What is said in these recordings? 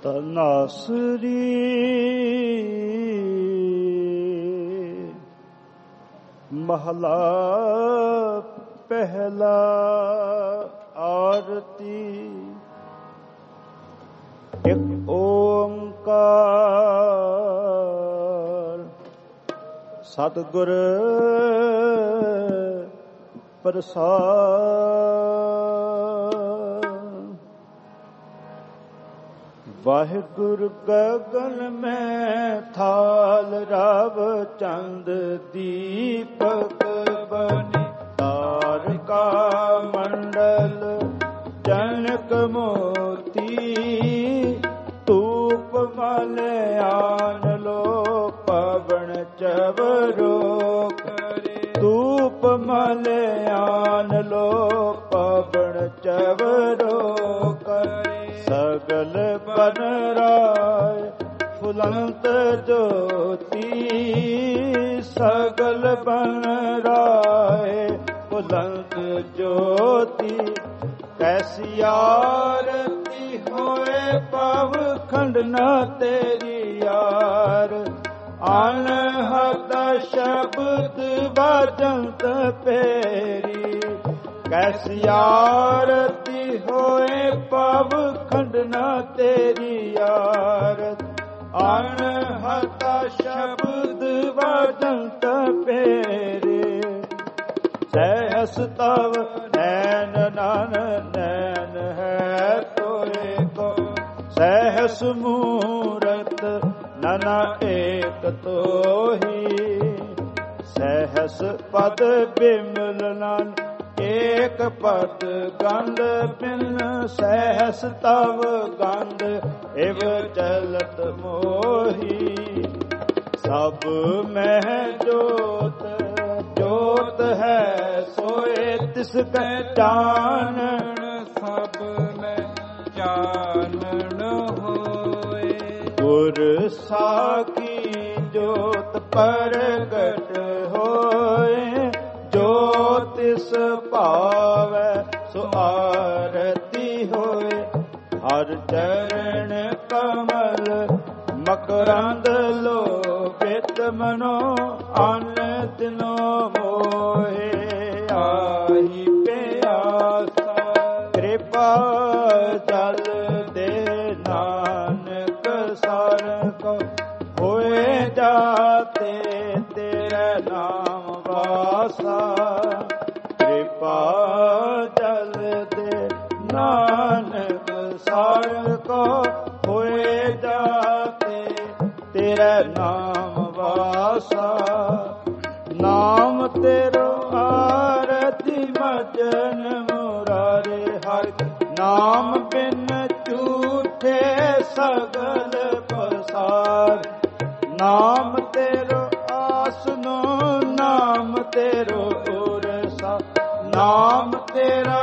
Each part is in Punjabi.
ਤਨਾਸਰੀ ਮਹਲਾ ਪਹਿਲਾ ਆਰਤੀ। ਇੱਕ ਓੰਕਾਰ ਸਤਿਗੁਰ ਪ੍ਰਸਾਦਿ। ਵਾਹਿਗੁਰੂ ਗਗਨ ਮੈਂ ਥਾਲ ਰਵ ਚੰਦ ਦੀਪਕ ਬਨੀ ਤਾਰਕਾ ਮੰਡਲ ਜਨਕ ਮੋਤੀ ਧੂਪ ਮਲਿਆਨ ਲੋ ਪਵਨ ਚਵਰੋ ਕਰੇ। ਧੂਪ ਮਲਿਆਨ ਲੋ ਪਵਨ ਚਵਰੋ ਕਰੇ। ਸਗਲ ਬਨ ਰਾਏ ਫੁਲੰਤ ਜੋਤੀ ਸਗਲ ਬਨ ਰਾਏ ਫੁਲੰਤ ਜੋਤੀ। ਕੈਸੀ ਆਰਤੀ ਹੋਏ ਪਵ ਖੰਡ ਨਾ ਤੇਰੀ ਯਾਰ। ਅਨਹਦ ਸ਼ਬਦ ਬਾਜੰਤ ਪੇਰੀ। ਕੈਸੀ ਆਰਤੀ ਹੋਏ ਪਵ ਖੰਡ ਨਾ ਤੇਰੀ ਯਾਰ। ਅਨਹਦ ਸ਼ਬਦ ਬਾਜੰਤ ਪੇਰੀ। ਸਹਿਸ ਤਵ ਨੈਨ ਨਨ ਨੈਨ ਹੈ ਤੋਏ ਕੋ। ਸਹਿਸ ਮੂਰਤ ਨਨਾ ਏਕ ਤੋਹੀ। ਸਹਿਸ ਪਦ ਬਿਮਲ ਨਨ ਏਕ ਪਦ ਗੰਧ ਬਿਨ। ਸਹਿਸ ਤਵ ਗੰਧ ਇਵ ਚਲਤ ਮੋਹੀ। ਸਭ ਮਹਿ ਜੋਤ ਜੋਤ ਹੈ ਸੋਏ ਤਿਸ ਕੈ ਚਾਨਣ। ਸਭ ਮੈਂ ਚਾਨਣ ਹੋਏ। ਗੁਰ ਸਾਖੀ ਜੋਤ ਪ੍ਰਗਟ ਹੋਏ। ਜੋ ਤਿਸ ਭਾਵੈ ਸੋ ਆਰਤੀ ਹੋਏ। ਹਰ ਚਰਨ ਕਮਲ ਮਕਰੰਦ ਲੋਭਿਤ ਮਨੋ। ਅਨ ਦਿਨੋ ਮੋਹੇ ਆਹੀ ਪਿਆਸਾ। ਕਿਰਪਾ ਜਲ ਦੇ ਨਾਨਕ ਸਰ ਕੋ। ਹੋਏ ਜਾਤੇ ਤੇਰੇ ਨਾਮ ਵਾਸਾ। ਕਿਰਪਾ ਜਲ ਦੇ ਨਾਨਕ ਸਰ ਕੋ। ਹੋਏ ਜਾਤੇ ਤੇਰੇ ਨਾਮ ਵਾਸਾ। ਨਾਮ ਤੇਰੋ ਆਰਤੀ ਮਜਨ ਮੁਰਾਰੇ ਹਰਿ। ਨਾਮ ਬਿਨ ਝੂਠੇ ਸਗਲ ਪਸਾਰ। ਨਾਮ ਤੇਰੋ ਆਸਨੋ ਨਾਮ ਤੇਰੋ ਉਰਸਾ। ਨਾਮ ਤੇਰਾ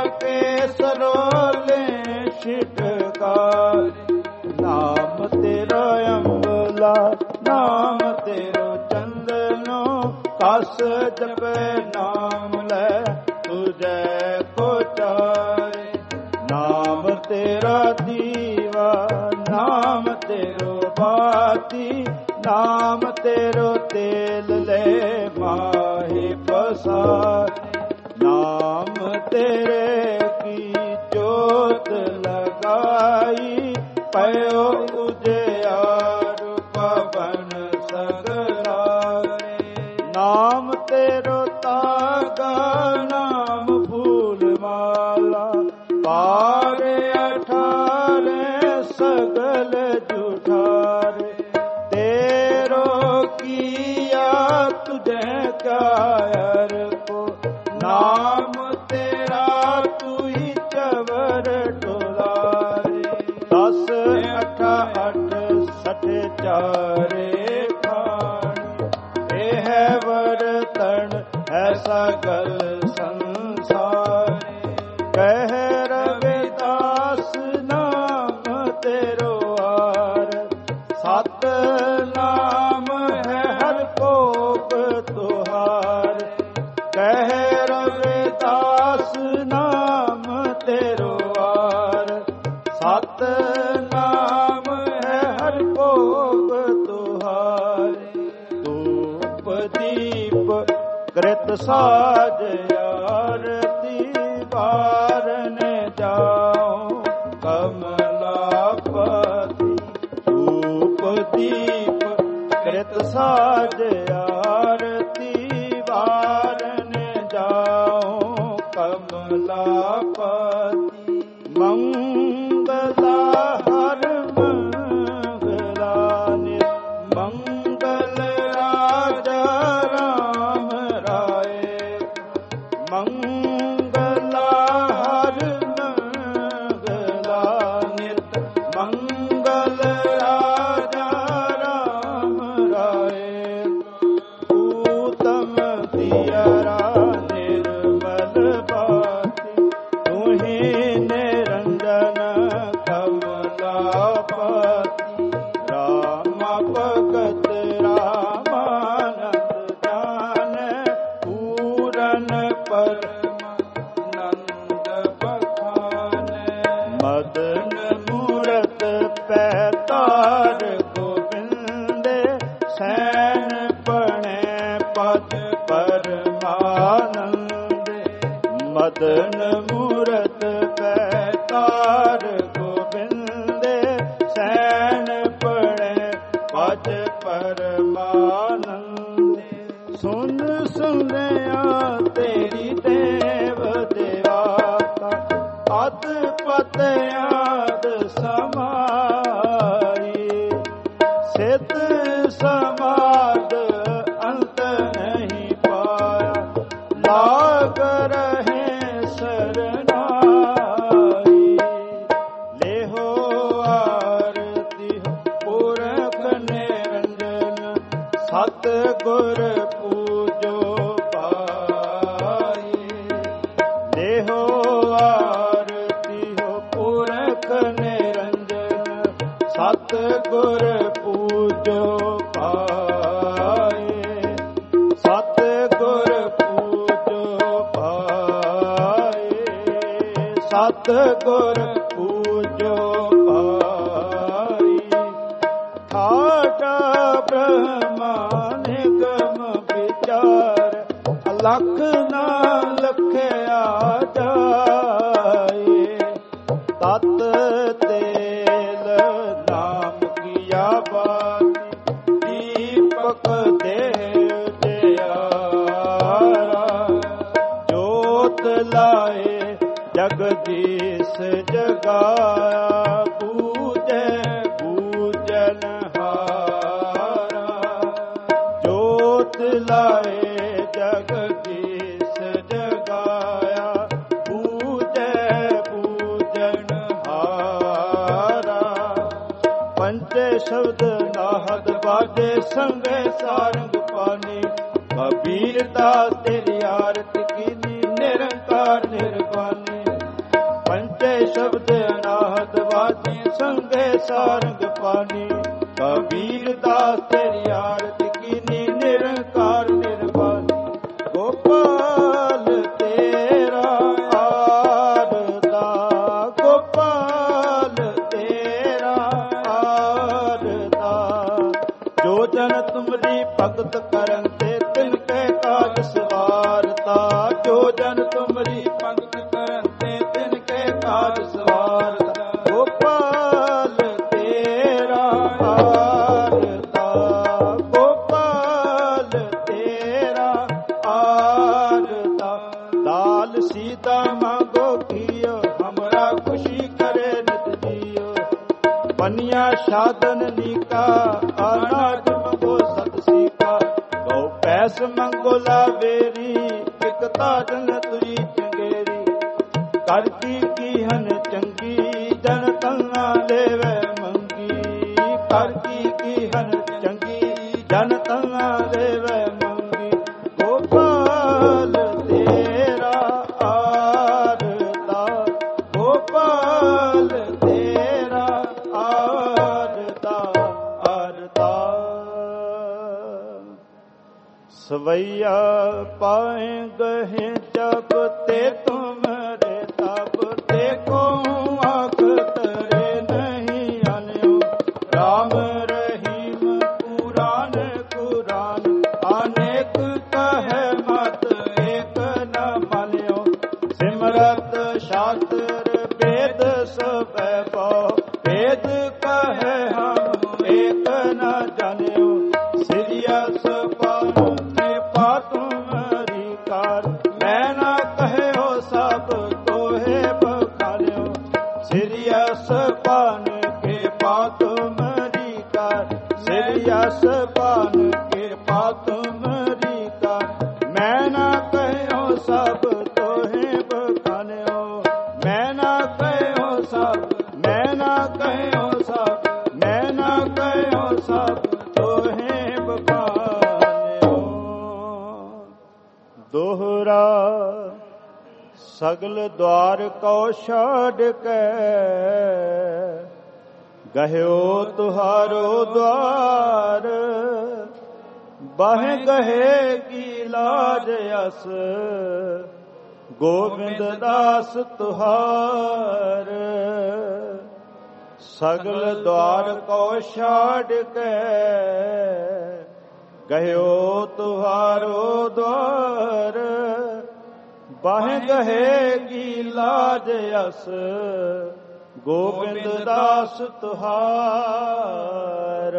ਕੇਸਰੋਲੇ ਛਿਟਕਾਰ। ਨਾਮ ਤੇਰਾ ਅੰਬਲਾ ਨਾਮ ਤੇਰੋ ਚੰਦਨੋ। ਕਸ ਜਪੈ ਨਾਮ ਲੈ ਤੁਝੈ ਕੋ ਚਾਰੇ। ਨਾਮ ਤੇਰਾ ਦੀਵਾ ਨਾਮ ਤੇਰੋ ਬਾਤੀ। ਨਾਮ ਤੇਰੋ ਤੇਲ ਲੈ ਮਾਹੀ ਪਸਾਰ। ਨਾਮ ਤੇਰੇ ਕੀ ਜੋਤ ਲਗਾਈ। ਪਇਓ ਉਜਿਆਰ ਪਵਨ ਸਗਲਾਰੇ। ਨਾਮ ਤੇਰੋ ਤਾਗਾ ਨਾਮ ਫੂਲ ਮਾਲਾ। ਪਾਰੇ ਅਠਾਰੇ ਸਗਲ ਜੁਠਾਰੇ। ਤੇਰੋ ਕੀਆ ਤੁਝੇ ਕਾਇਰ ਕੋ। ਨਾਮ ਤੇਰਾ ਤੂੰ ਹੀ ਚਵਰ ਟੋਲਾਰੇ। 10 ਅਠਾ 8 60 ਚਾਰੇ ਖਾਣੀ। ਇਹ ਵਰਤਣ ਹੈ ਸਗਲ ਸੰਸਾਰੇ। ਕਹਿ ਰਵਿਦਾਸ ਨਾਮ ਤੇਰੋ ਆਰ। ਸਤ ਨਾਮ ਹੈ ਹਰ ਕੋਪ ਤੁਹਾਰ। ਕਹਿ ਰਵਿਦਾਸ ਨਾਮ ਤੇਰੋ ਆਰ। ਸਤ ਨਾਮ ਦੀਪ ਕ੍ਰਿਤ ਸਾਜ ਆਰਤੀ ਵਾਰਨ ਜਾਉ ਕਮਲਾਪਤੀ। ਧੂਪ ਦੀਪ ਕ੍ਰਿਤ ਸਾਜ ਆਰਤੀ ਵਾਰਨ ਜਾਉ ਕਮਲਾਪਤੀ। ਮੰਗਲਾ ਹਰ ਮੰਗਲਾ ਨਿਤ ਮੰਗਲ ਰਾਜਾ ਰਾਮ ਰਾਏ। ਮੰਗਲਾ ਹਰ ਮੰਗਲਾ ਨਿਤ ਮੰਗਲ ਰਾਜਾ ਰਾਮ ਰਾਏ। ਊਤਮ ਦਿਅਰਾ ਨਿਰਮਲ ਬਾਤੀ ਤੁਹੀਂ ਨਿਰੰਜਨ ਕਮਲਾਪਤੀ। ਰਾਮ ਭਗਤ ਰਾਮਾਨੰਦ ਜਾਣੈ ਪੂਰਨ ਪਰਮਾਨੰਦ ਬਖਾਨੈ। ਮਦਨ ਮੂਰਤ ਪੈਤਾਰ ਗੋਬਿੰਦੇ ਸੈਨ ਪਣੈ ਪਦ ਪਰਮਾਨੰਦੇ। ਮਦਨ ਮੂਰਤ ਪੈਤਾਰ ਗੋਬਿੰਦੇ ਸੈਨ ਪਣੈ ਪਦ ਪਰਮਾਨੰਦੇ। ਸੁਨ ਸੁਨਿਆ ਤੇਰੀ ਦੇਵ ਦੇਵਾਤਾ ਅਤ ਪਤ ਆਦ ਸਮਾਈ। ਸਿੱਧ ਸਮਾਦ ਅੰਤ ਨਹੀਂ ਪਾਇਆ ਲਾਗ ਰਹੇ ਸਰਨਾਈ। ਲੇਹੋ ਆਰਤੀ ਪੁਰਖ ਨਿਰੰਜਨ ਸਤ ਗੁਰ ਪੂਜੋ ਪਾਈ। ਲੇਹੋ ਆਰਤੀ ਪੁਰਖ ਨਿਰੰਜਨ ਸਤ ਗੁਰ ਪੂਜੋ ਪਾਏ। ਸਤ ਗੁਰ ਪੂਜੋ ਪਾਏ। ਸਤ ਗੁਰ ਪੂਜੋ ਪਾਈ। ਠਾਠਾ ਬ੍ਰਹਮਾ ਨਿਗਮ ਵਿਚਾਰ ਅਲਖ ਨਾ ਲਖਿਆ ਜਾਏ। ਤਤ ਤੇਲ ਨਾਮ ਕੀਆ ਬਾਤੀ ਦੀਪਕ ਦੇਵ ਜਿਆਰਾ। ਜੋਤ ਲਾਏ ਜਗਦੀਸ਼ ਜਗਾਇਆ ਬੂਝੈ ਬੂਝਨ ਹਾਰਾ। ਜੋਤ ਲਾਏ ਜਗਦੀਸ਼ ਜਗਾਇਆ ਬੂਝੈ ਬੂਝਨ ਹਾਰਾ। ਪੰਚੇ ਸ਼ਬਦ ਨਾਹਦ ਬਾਜੇ ਸੰਗੇ ਸਾਰੰਗ ਪਾਣੀ। ਕਬੀਰ ਦਾਸ ਤੇਰੀ ਆਰਤੀ ਕੀਨੀ ਨਿਰੰਕਾਰ ਨਿਰਵਾਣੀ। ਪੰਚੇ ਸ਼ਬਦ ਨਾਹਦ ਬਾਜੇ ਸੰਗੇ ਸਾਰੰਗ ਪਾਣੀ। ਕਬੀਰ ਦਾਸ ਤੇਰੀ ਆਰਤੀ ਕੀਨੀ ਨਿਰੰਕਾਰ ਨਿਰਵਾਣੀ। ਗੋਪਾਲ ਤੇਰਾ ਆਰਦਾ ਗੋਪਾਲ ਤੇਰਾ ਆਰਦਾ। ਜੋ ਜਨ ਤੁਮਰੀ ਭਗਤ ਕਰਨ ਤੇ ਤਿਨ ਕੇ ਕਾਜ ਸਵਾਰਤਾ। ਜੋ ਜਨ ਤੁਮਰੀ ਭਗਤ ਕਰਨ ਤੇ ਤਿਨ ਕੇ ਕਾਜ ਸਵਾਰਤਾ। ਗੋਪਾਲ ਤੇਰਾ ਆਰਦਾ ਗੋਪਾਲ ਤੇਰਾ ਆਰਦਾ। ਦਾਲ ਸੀਤਾ ਮਾਂਗੋ ਕੀਓ ਹਮਰਾ ਖੁਸ਼ੀ करे नित जियो। बनिया साधन नीका अनाज मंगो सत सीका। गौ पैस मंगो लावेरी इकता जन तुरी चंगेरी। करकी कीहन चंगी जन तंगा लेवे मंगी। करकी कीहन चंगी जन तंगा लेवे मंगी। गोपाल तेरा आरदा गोपाल तेरा आरदा आरदा। सवैया पाए गहे जब ते तुमरे तब देखो आँख तरे नहीं आन्यो। राम रहीम कुरान कुरान आने ਦੋਹਰਾ ਸਗਲ ਦੁਆਰ ਕਉ ਛਾੜ ਕੇ ਗਹਿਓ ਤੁਹਾਰੋ ਦੁਆਰ ਬਾਹੇ ਗਹੇ ਕੀ ਲਾਜ ਅਸ ਗੋਬਿੰਦ ਦਾਸ ਤੁਹਾਰ ਸਗਲ ਦੁਆਰ ਕਉ ਛਾੜ ਕੇ ਗਹਿਓ ਤੁਹਾਰੋ ਦੁਆਰ ਬਾਹੇ ਗਹੇ ਕੀ ਲਾਜ ਅਸ ਗੋਬਿੰਦ ਦਾਸ ਤੁਹਾਰ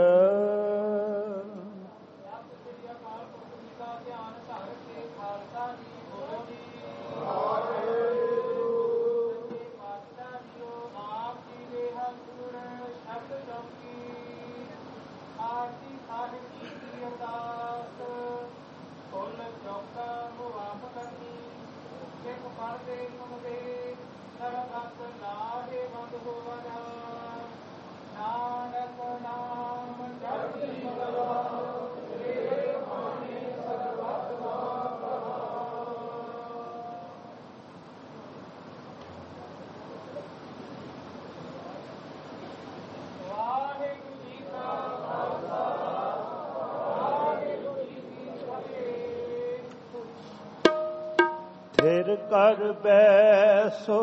ਫਿਰ ਕਰ ਬੈਸੋ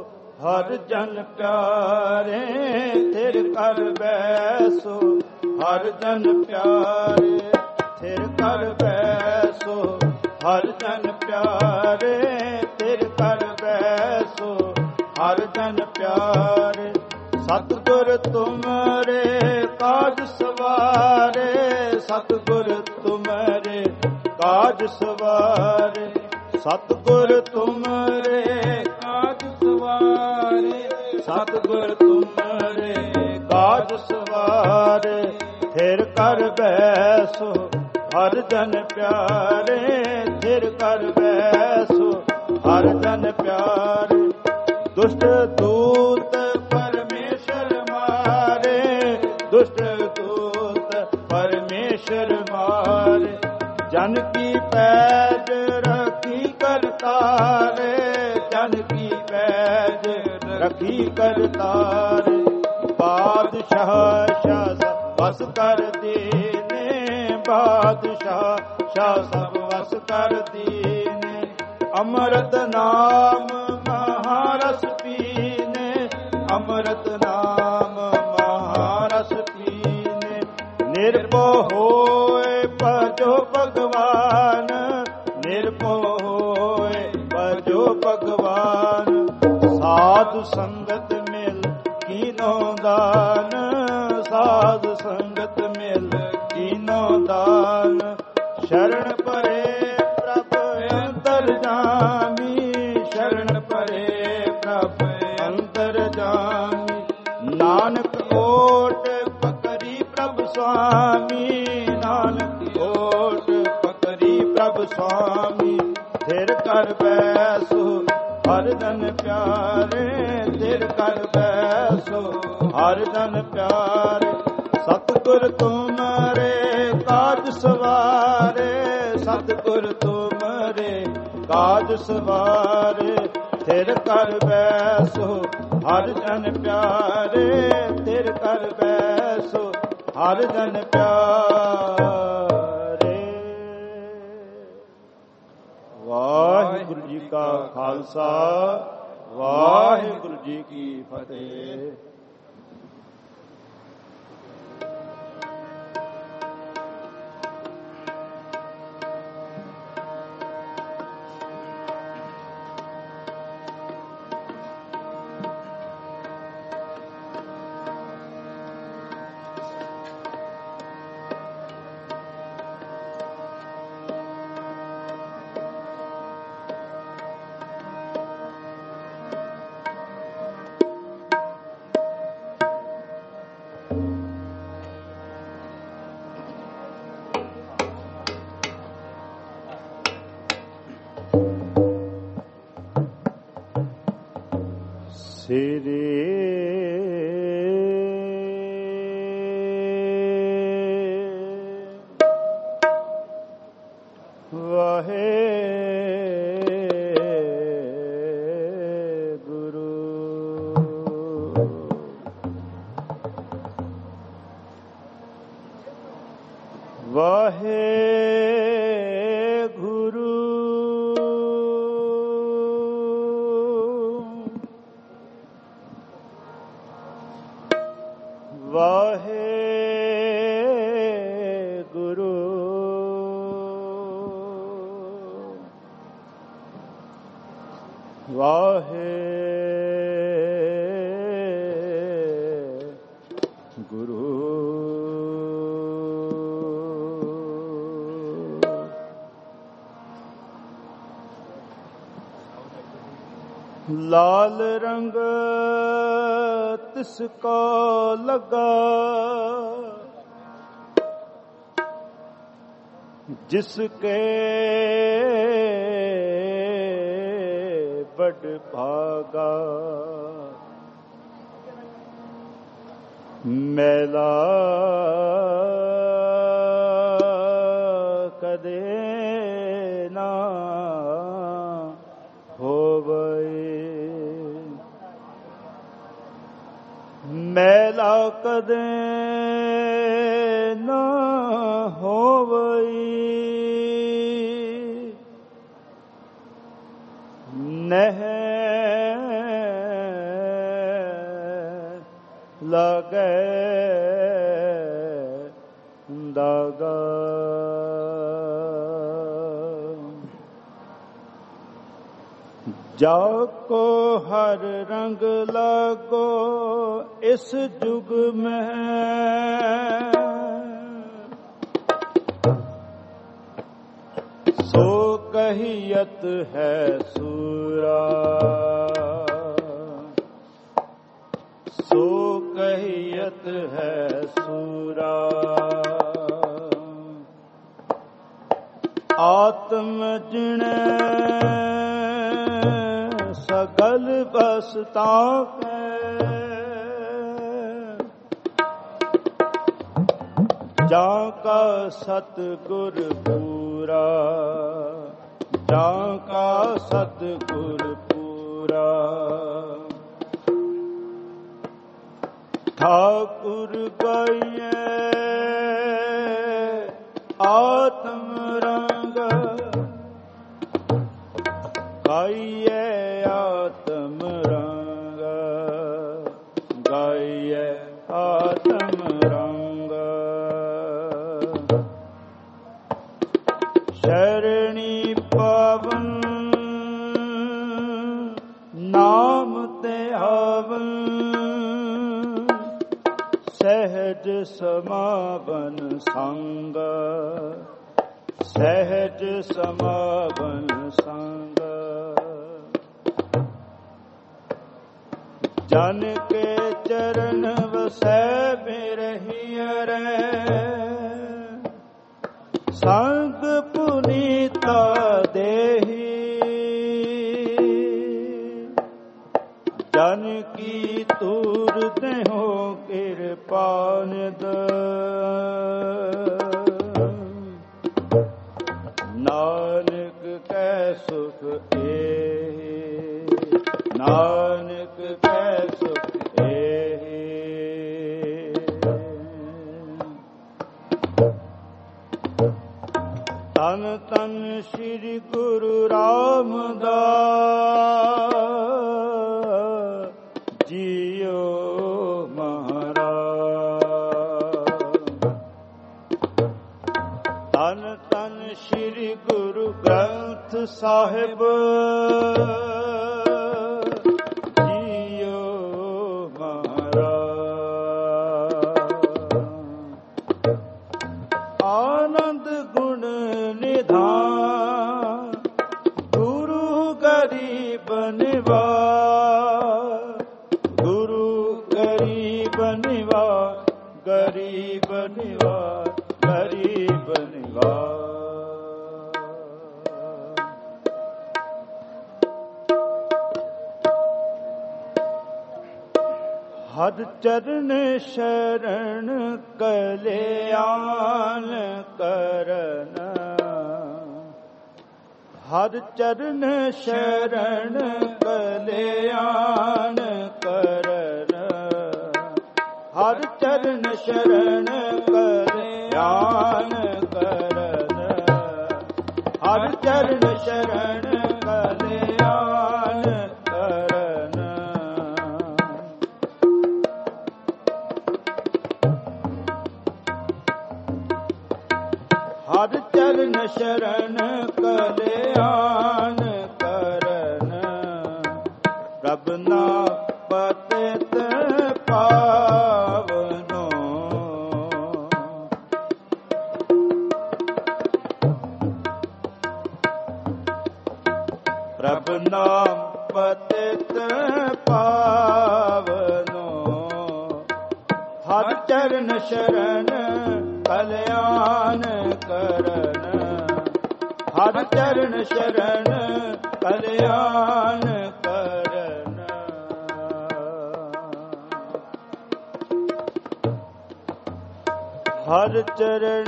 ਹਰ ਜਨ ਪਿਆਰੇ ਫਿਰ ਕਰ ਬੈਸੋ ਹਰ ਜਨ ਪਿਆਰੇ ਫਿਰ ਕਰ ਬੈਸੋ ਹਰ ਜਨ ਪਿਆਰੇ ਫਿਰ ਕਰ ਬੈਸੋ ਹਰ ਜਨ ਪਿਆਰੇ ਸਤਿਗੁਰ ਤੁਮਰੇ ਕਾਜ ਸਵਾਰੇ ਸਤਿਗੁਰ ਤੁਮਰੇ ਕਾਜ ਸਵਾਰੇ ਸਤਿਗੁਰ ਤੁਮਰੇ ਕਾਜ ਸਵਾਰੇ ਸਤਿਗੁਰ ਤੁਮਰੇ ਕਾਜ ਸਵਾਰੇ ਫਿਰ ਕਰ ਬੈਸੋ ਹਰ ਜਨ ਪਿਆਰੇ ਫਿਰ ਕਰ ਬੈਸੋ ਹਰ ਜਨ ਪਿਆਰੇ ਦੁਸ਼ਟ ਦੂਤ ਪਰਮੇਸ਼ਰ ਮਾਰੇ ਦੁਸ਼ਟ ਦੂਤ ਪਰਮੇਸ਼ਰ ਮਾਰੇ ਜਨ ਕੀ ਪੈਜ ਰਖੀ ਕਰਤਾਰੇ ਜਨ ਕੀ ਪੈਜ ਰਖੀ ਕਰਤਾਰੇ ਬਾਦਸ਼ਾਹ ਸ਼ਾਹ ਸਭ ਵਸ ਕਰਦੀ ਨੇ ਬਾਦਸ਼ਾਹ ਸ਼ਾਹ ਸਭ ਵਸ ਕਰਦੀ ਨੇ ਅੰਮ੍ਰਿਤ ਨਾਮ ਮਹਾਰਸ ਪੀਨੇ ਅੰਮ੍ਰਿਤ ਨਾਮ ਮਹਾਰਸ ਪੀਨੇ ਨਿਰਭਉ ਹੋਏ ਭਜੋ ਭਗਵਾਨ ਨਿਰਭਉ ਹੋਏ ਭਜੋ ਭਗਵਾਨ ਸਾਧ ਸੰਗਤ ਮਿਲ ਕੀਨੋ ਦਾਨ ਸਾਧ ਸੰਗਤ ਮਿਲ ਕੀਨੋ ਦਾਨ ਸ਼ਰਨ ਪਰੇ ਪ੍ਰਭ ਅੰਤਰ ਜਾਮੀ ਸ਼ਰਨ ਪਰੇ ਪ੍ਰਭ ਅੰਤਰ ਜਾਮੀ ਨਾਨਕ ਓਟ ਪਕਰੀ ਪ੍ਰਭ ਸੁਆਮੀ ਨਾਨਕ ਓਟ ਪਕਰੀ ਪ੍ਰਭ ਸੁਆਮੀ ਥਿਰ ਕਰ ਬੈਸੋ ਹਰ ਜਨ ਪਿਆਰੇ ਥਿਰ ਕਰ ਬੈਸੋ ਹਰ ਜਨ ਪਿਆਰੇ ਸਤਿਗੁਰ ਤੁਮਰੇ ਕਾਜ ਸਵਾਰੇ ਸਤਿਗੁਰ ਤੁਮਰੇ ਕਾਜ ਸਵਾਰੇ ਥਿਰ ਕਰ ਬੈਸੋ ਹਰ ਜਨ ਪਿਆਰੇ ਥਿਰ ਕਰ ਬੈਸੋ ਹਰ ਜਨ ਪਿਆਰੇ। ਵਾਹਿਗੁਰੂ ਜੀ ਕਾ ਖਾਲਸਾ ਵਾਹਿਗੁਰੂ ਜੀ ਕੀ ਫਤਿਹ। ਸਿਰੇ ਵਾਹਿਗੁਰੂ ਵਾਹਿਗੁਰੂ ਵਾਹਿਗੁਰੂ ਵਾਹਿਗੁਰੂ ਲਾਲ ਰੰਗ ਤਿਸ ਕੋ ਲਗਾ ਜਿਸ ਕੇ ਬੜ ਭਾਗਾ ਮੈਲਾ ਕਦੇ ਨਾ ਹੋਵੇ ਮੈਲਾ ਕਦੇ ਨਾ ਹੋਵੇ ਨਹਿ ਲਗੈ ਦਾਗਾ ਜਾ ਕੋ ਹਰ ਰੰਗ ਲਾਗੋ ਇਸ ਜੁਗ में ਸੋ ਕਹੀਅਤ ਹੈ ਸੂਰਾ ਸੋ ਕਹੀਅਤ ਹੈ ਸੂਰਾ ਆਤਮ ਜਿਣੈ ਸਗਲ ਬਸਤਾ ਜਾਂ ਕਾ ਸਤਿਗੁਰ ਪੂਰਾ ਜਾਂ ਕਾ ਸਤਿਗੁਰ ਪੂਰਾ ਠਾਕੁਰ ਗਾਈਐ ਆਤਮ ਰੰਗ ਗਾਈਐ ਆਤਮ ਰੰਗ ਗਾਈਐ ਆਤਮ ਰੰਗ ਸ਼ਰਣੀ ਪਾਵਨ ਨਾਮ ਤੇ ਆਵਨ ਸਹਿਜ ਸਮਾਵਨ ਸੰਗ ਸਹਿਜ ਸਮਾਵਨ ਸੰਗ ਜਨ ਕੇ ਚਰਨ ਵਸੈ ਬਿਰਹਿ ਰੇ ਸੰਗ ਪੁਨੀਤਾ ਦੇਹੀ ਜਨ ਕੀ ਤੂਰ ਦੇਹੋ ਕਿਰਪਾ ਨਿਦ ਨਾਨਕ ਕੈ ਸੁਖ ਏ ਨਾਨਕ ਕੈ ਸੁਖ ਏ ਤਨ ਤਨ ਸ੍ਰੀ ਗੁਰੂ ਰਾਮਦਾਸ ਜੀਓ ਤਨ ਤਨ ਸ੍ਰੀ ਗੁਰੂ ਗ੍ਰੰਥ ਸਾਹਿਬ ਜੀਓ ਮਹਾਰਾਜ ਆਨੰਦ ਗੁਣ ਨਿਧਾਨ ਗੁਰੂ ਗਰੀਬ ਨਿਵਾਜ ਗੁਰੂ ਗਰੀਬ ਨਿਵਾਜ ਗਰੀਬ ਨਿਵਾਜ ਗਰੀਬ ਨਿਵਾਜ ਹਰ ਚਰਨ ਸ਼ਰਨ ਕਲਿਆਣ ਕਰਨ ਹਰ ਚਰਨ ਸ਼ਰਨ ਕਲਿਆਣ ਕਰਨ, ਹਰ ਚਰਨ ਸ਼ਰਨ ਕਲਿਆਣ ਕਰਨ, ਹਰ ਚਰਨ ਸ਼ਰਨ ਕਲਿਆਣ ਕਰਨ। ਹਰ ਚਰਨ ਸ਼ਰਨ ਕਲਿਆਣ ਕਰਨ, ਪ੍ਰਭ ਨਾਮ ਪਤਿਤ ਪਾਵਨੋ, ਪ੍ਰਭ ਨਾਮ ਪਤਿਤ ਪਾਵਨੋ, ਹਰ ਚਰਨ ਸ਼ਰਨ ਕਲਿਆਣ ਕਰਨ, ਹਰ ਚਰਨ ਸ਼ਰਨ ਕਲਿਆਣ ਕਰਨ। ਹਰ ਚਰਨ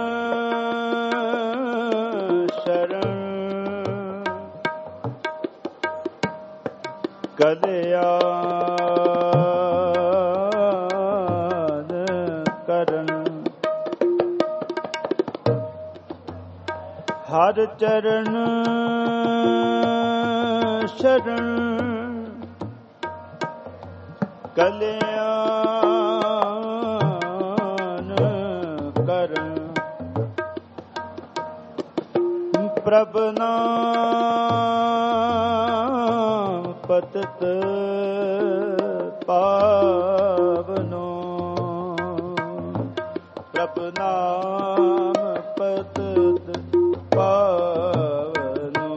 ਸ਼ਰਨ ਕਲਿਆਣ ਕਰਨ, ਹਰ ਚਰਨ ਸ਼ਰਨ ਕਲਿਆਣ ਕਰਨ, ਪ੍ਰਭ ਨਾਮ ਪਤਿਤ ਪਾਵਨੋ, ਪ੍ਰਭ ਨਾਮ ਪਤਿਤ ਪਾਵਨੋ,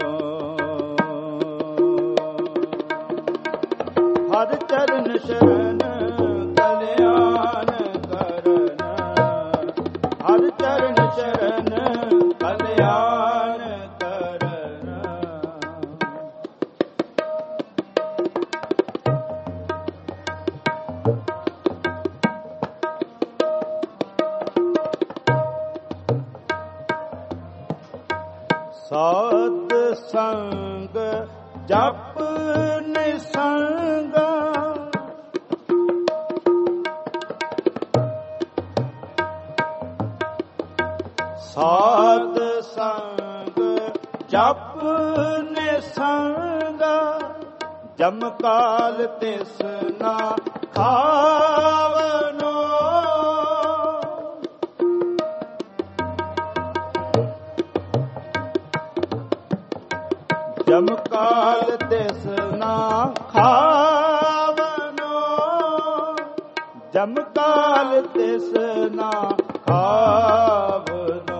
ਹਰ ਚਰਨ ਸ਼ਰਨ ਕਲਿਆਣ ਕਰਨ, ਹਰ ਚਰਨ ਸ਼ਰਨ ਕਲਿਆਣ ਕਰਨ। ਸਾਧ ਸੰਗ ਜਪ ਨਿਸੰਗਾ, ਸਾਧ ਸੰਗ ਜਪ ਨਿਸੰਗਾ, ਜਮ ਕਾਲ ਤਿਸ ਨਾ ਖਾਵਨੋ, ਜਮ ਕਾਲ ਤਿਸ ਨਾ ਖਾਵਨੋ, ਜਮ ਕਾਲ ਤਿਸ ਨਾ ਖਾਵਨੋ,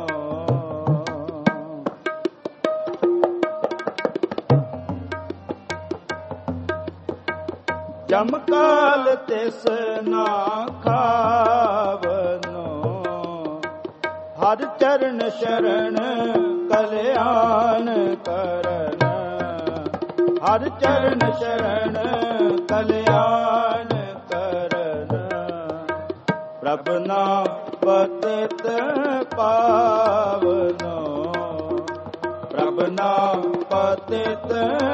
ਜਮ ਕਾਲ ਤਿਸ ਨਾ ਖਾਵਨੋ, ਹਰ ਚਰਨ ਸ਼ਰਨ ਕਲਿਆਣ ਕਰਨ, ਹਰ ਚਰਨ ਸ਼ਰਨ ਕਲਿਆਣ ਕਰਨ, ਪ੍ਰਭ ਨਾਮ ਪਤਿਤ ਪਾਵਨੋ, ਪ੍ਰਭ ਨਾਮ ਪਤਿਤ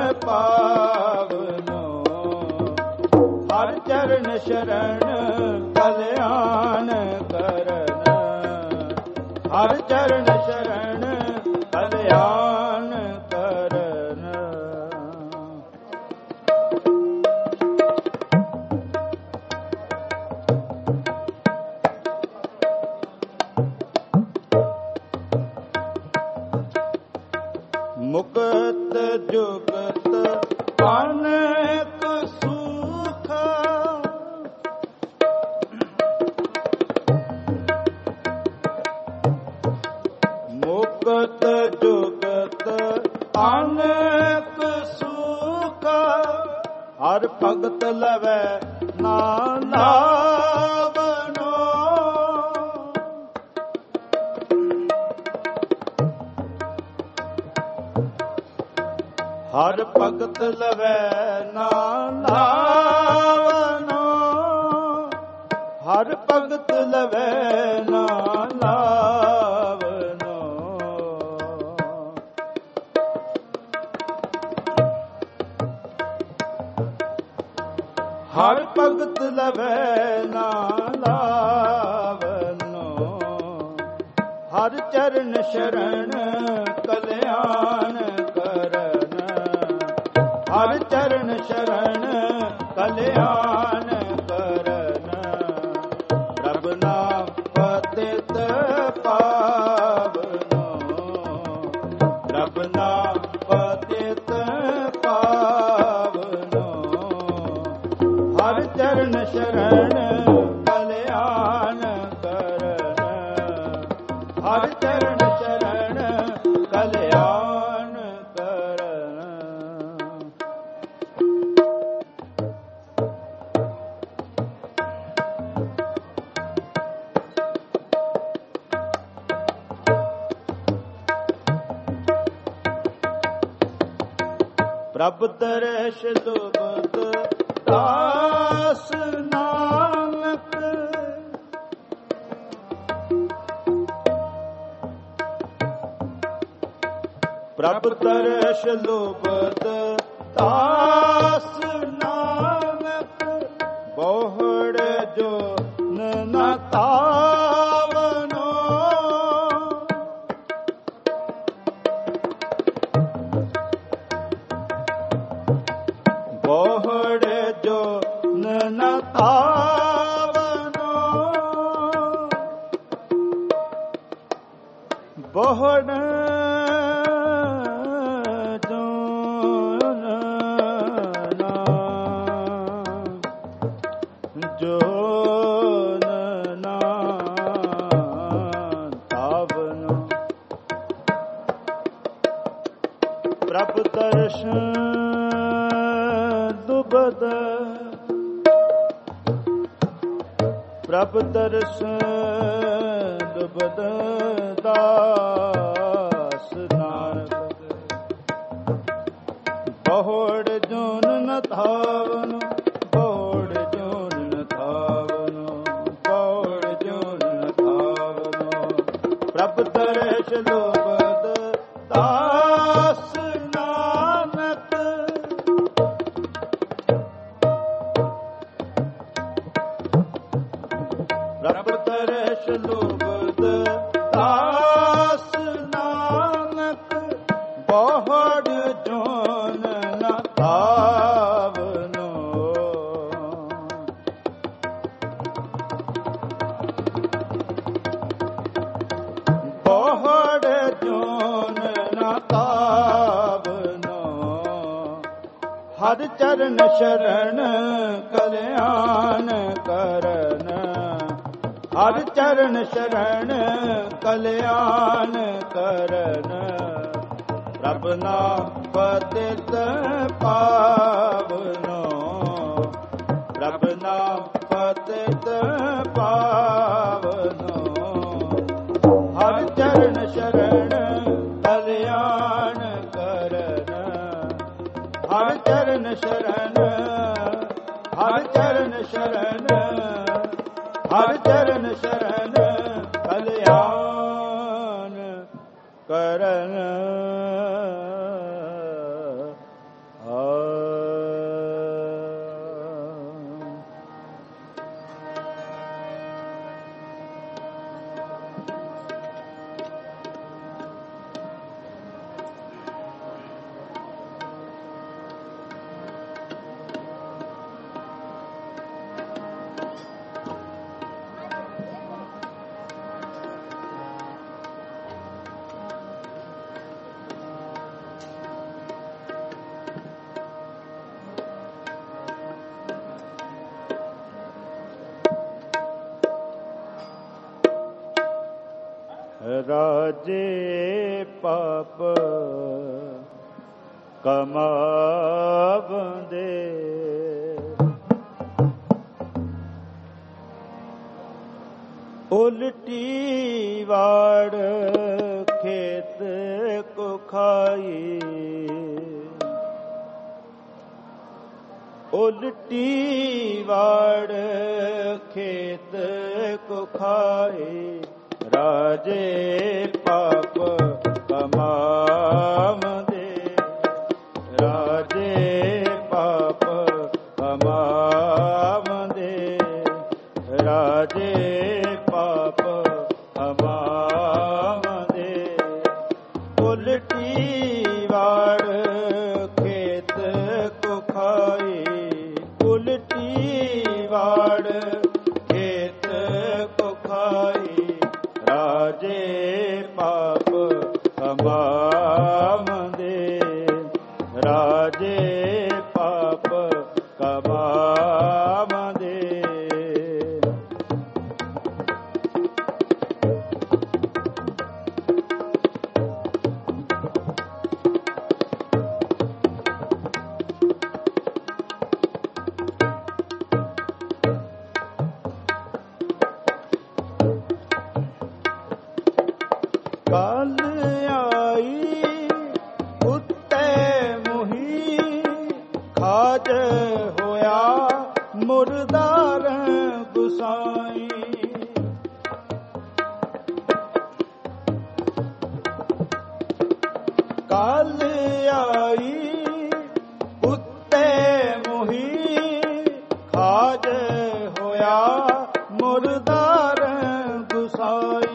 ਪਾਵਨੋ, ਹਰ ਚਰਨ ਸ਼ਰਨ ਕਲਿਆਣ ਕਰਨ, ਹਰ ਚਰਨ ਸ਼ਰਨ ਕਲਿਆਣ ਕਰਨ। ਮੁਕਤ ਜੁਗਤ ਅਨੇਕ ਸੁਖ, ਮੁਕਤ ਜੁਗਤ ਅਨੇਕ ਸੁਖ, ਹਰ ਭਗਤ ਲਵੈ ਨਾ ਲਾਵਨੋ, ਹਰ ਭਗਤ ਲਵੈ ਨਾ ਲਾਵਨੋ, ਹਰ ਭਗਤ ਲਵੈ ਨਾ ਲਾਵਨੋ, ਹਰ ਭਗਤ ਲਵੈ ਨਾ ਲਾਵਨੋ, ਹਰ ਚਰਨ ਸ਼ਰਨ ਕਲਿਆਣ ਕਰਨ, ਹਰ ਚਰਨ ਸ਼ਰਨ ਕਲਿਆਣ ਕਰਨ, ਪ੍ਰਭ ਨਾਮ ਪਤਿਤ ਪਾਵਨੋ, ਪ੍ਰਭ ਨਾਮ ਪਤਿਤ ਪਾਵਨੋ, ਹਰ ਚਰਨ ਸ਼ਰਨ ਕਲਿਆਣ ਕਰਨ, ਹਰ ਚਰਨ ਸ਼ਰਨ ਕਲਿਆਣ ਕਰਨ। ਪ੍ਰਭ ਦਰਸ਼ ਦੁਬਦ ਦਾਸ ਨਾਨਕ, ਪ੍ਰਭ ਦਰਸ਼ ਲੁਬਦ ਦਾਸ ਨਾਨਕ, ਬੋਹੜ ਜੋ ਨ ਤਾਵਨੋ, ਬੋਹੜ ਜੋ ਨ ਤਾਵਨੋ, ਬੋਹੜ ਪ੍ਰਭ ਦਰਸ਼ਨ ਦੁਬਦ, ਪ੍ਰਭ ਦਰਸ਼ਨ ਦੁਬਦ ਦਾਸ ਨਾਨਕ, ਬੋਹੜ ਜੋਨ ਨ ਧਾਵਨ, ਬੋਹੜ ਜੋਨ ਨ ਧਾਵਨ, ਬੋਹੜ ਜੋਨ ਨ ਧਾਵਨ, ਪ੍ਰਭ ਦਰਸ਼ ਦੁਬਦ ਦਾਸ ਨਾਨਕ, ਪ੍ਰਭ ਦਰਸ਼ ਲੁਬਦ ਦਾਸ ਨਾਨਕ, ਬੋਹੜ ਜੋਨ ਨ ਧਾਵਨੋ, ਬੋਹੜ ਜੋਨ ਨ ਧਾਵਨੋ, ਹਰ ਚਰਨ ਸ਼ਰਨ ਕਲਿਆਣ ਕਰਨ, ਹਰ ਚਰਨ ਸ਼ਰਨ ਕਲਿਆਣ ਕਰਨ, ਪ੍ਰਭ ਨਾਮ ਪਤਿਤ ਪਾਵਨੋ, ਪ੍ਰਭ ਨਾਮ ਪਤਿਤ ਪਾਵਨੋ, ਹਰ ਚਰਨ ਸ਼ਰਨ ਕਲਿਆਣ ਕਰਨ, ਹਰ ਚਰਨ ਸ਼ਰਨ, ਹਰ ਚਰਨ ਸ਼ਰਨ, ਹਰ ਚਰਨ ਸ਼ਰਨ ਕਲਿਆਣ ਕਰਨ। ਰਾਜੇ ਪਾਪ ਕਮਾਵੰਦੇ, ਉਲਟੀ ਵਾੜ ਖੇਤ ਕੋ ਖਾਈ, ਉਲਟੀ ਵਾੜ ਖੇਤ ਕੋ ਖਾਏ, ਰਾਜੇ ਪਾਪ ਕਮਾਵੰਦੇ, ਰਾਜੇ ਪਾਪ ਕਮਾਵੰਦੇ, ਉਲਟੀ ਵਾੜ ਖੇਤ ਕੋ ਖਾਏ, ਉਲਟੀ ਵਾੜ ਖੇਤ ਕੋ ਖਾਏ, ਰਾਜੇ ਪਾਪ ਕਮਾਵੰਦੇ, ਰਾਜੇ ਪਾਪ ਕਮਾਵੰਦੇ। ਕੱਲ ਆਈ ਉੱਤੇ ਮੁਹੀ, ਖਾਜ ਹੋਇਆ ਮੁਰਦਾਰ ਗੁਸਾਈ। ਕੱਲ ਆਈ ਉੱਤੇ ਮੁਹੀ, ਖਾਜ ਹੋਇਆ ਮੁਰਦਾਰ ਗੁਸਾਈ।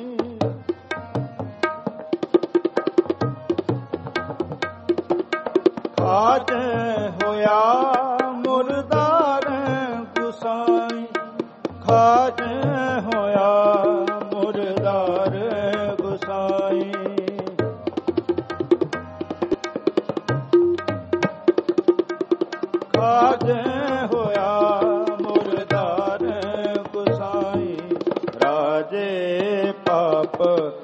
ਖਾਜ ਹੋਇਆ ਮੁਰਦਾਰ ਗੁਸਾਈ, ਖਾਜ ਹੋਇਆ ਮੁਰਦਾਰ ਗੁਸਾਈ। ਖਾਜ ਹੋਇਆ ਮੁਰਦਾਰ ਗੁਸਾਈ, ਰਾਜੇ ਪਾਪ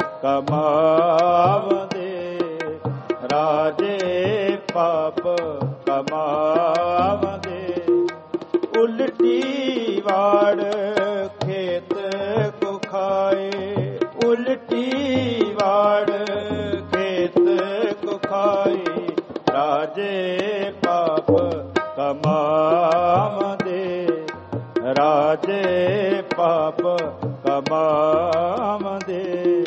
ਕਮਾਵੰਦੇ, ਰਾਜੇ ਪਾਪ ਕਮਾਵੰਦੇ। ਉਲਟੀ ਵਾੜ ਖੇਤ ਕੋ ਖਾਏ, ਉਲਟੀ ਵਾੜ ਖੇਤ ਕੋ ਖਾਏ, ਰਾਜੇ ਪਾਪ ਕਮਾਵੰਦੇ, ਰਾਜੇ ਪਾਪ ਕਮਾਵੰਦੇ।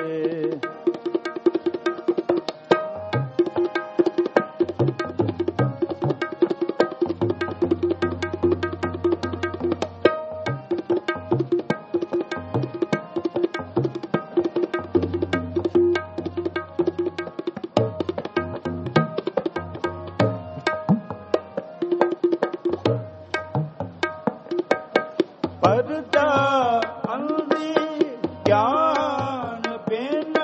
ਪਰਦਾ ਅੰਧੀ ਗਿਆਨ ਬਿਨ,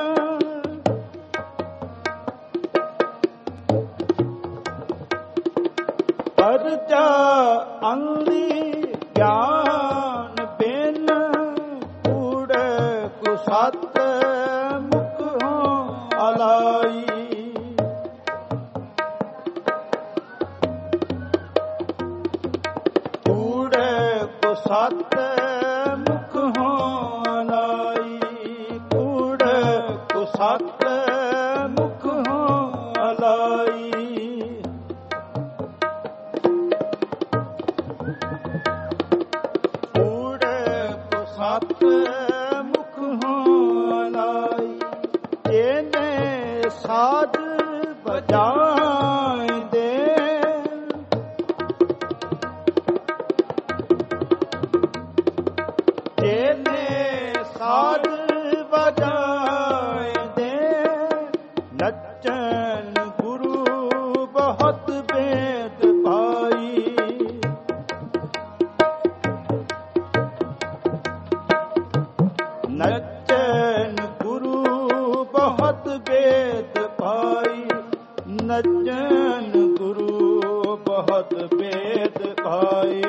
ਪਰਦਾ ਅੰਧੀ ਗਿਆਨ ਬਿਨ, ਕੂੜ ਕੁਸਤ ਮੁਖ ਅਲਾਈ। ਕੂੜ ਕੁਸਤ ਮੁਖ ਅਲਾਈ, ਕੂੜ ਕੁਸਤ ਮੁਖ ਅਲਾਈ। ਕੂੜ ਕੁਸਤ ਮੁਖ ਅਲਾਈ, ਇਹਨੇ ਸਾਧ ਬਜਾਇਂਦੇ, ਇਹਨੇ ਸਾਧ ਬਜਾਇਂਦੇ। ਨੱਚਨ ਗੁਰੂ ਬਹੁਤ ਭੇਦ ਪਾਈ, ਨੱਚਨ ਗੁਰੂ ਬਹੁਤ ਭੇਦ ਪਾਈ, ਨੱਚਨ ਗੁਰੂ ਬਹੁਤ ਭੇਦ ਪਾਈ।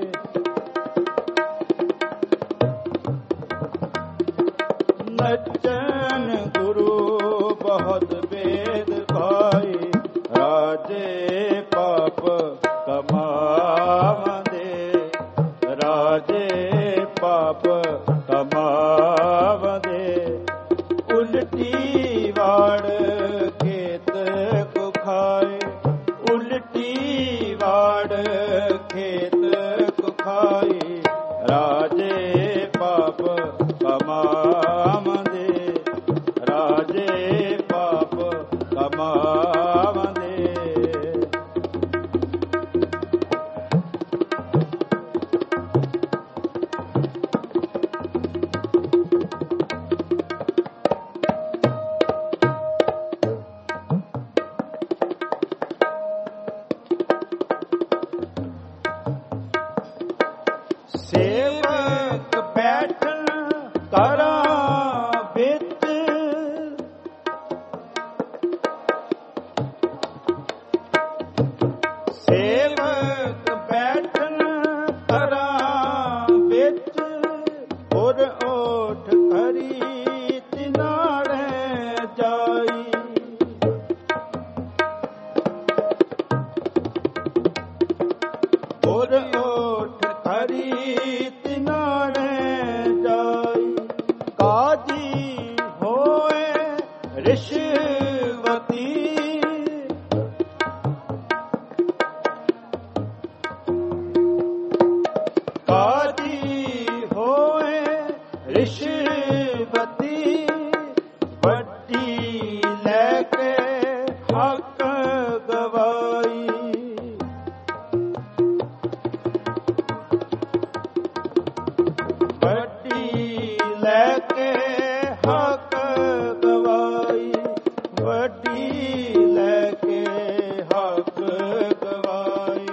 ਨੱਚਨ ਗੁਰੂ ਬਹੁਤ ਭੇਦ ਪਾਈ, ਰਾਜੇ ਪਾਪ ਕਮਾਵੰਦੇ, ਰਾਜੇ ਪਾਪ ਕਮਾਵੰਦੇ। ਉਲਟੀ ਵਾੜ ਖੇਤ ਕੋ ਖਾਏ, ਉਲਟੀ ਵਾੜ ਖੇਤ ਕੋ ਖਾਏ, ਰਾਜੇ ਪਾਪ ਕਮਾਵੰਦੇ, ਰਾਜੇ ਪਾਪ ਕਮਾਵੰਦੇ। ਹੱਕ ਗਵਾਈ। ਵੱਡੀ ਲੈ ਕੇ ਹੱਕ ਗਵਾਈ, ਵੱਡੀ ਲੈ ਕੇ ਹੱਕ ਗਵਾਈ।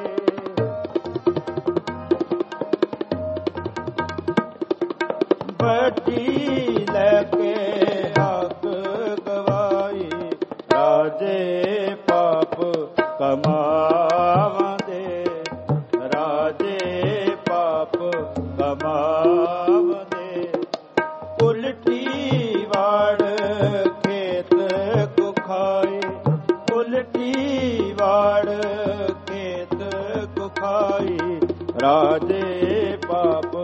ਵੱਡੀ ਲੈ ਕੇ ਹੱਕ ਗਵਾਈ। ਰਾਜੇ ਪਾਪ ਕਮਾਵਦੇ, ਰਾਜੇ ਪਾਪ ਕਮਾਵਦੇ। ਉਲਟੀ ਵਾੜ ਖੇਤ ਕੁਖਾਏ, ਉਲਟੀ ਵਾੜ ਖੇਤ ਕੁਖਾਈ। ਰਾਜੇ ਪਾਪ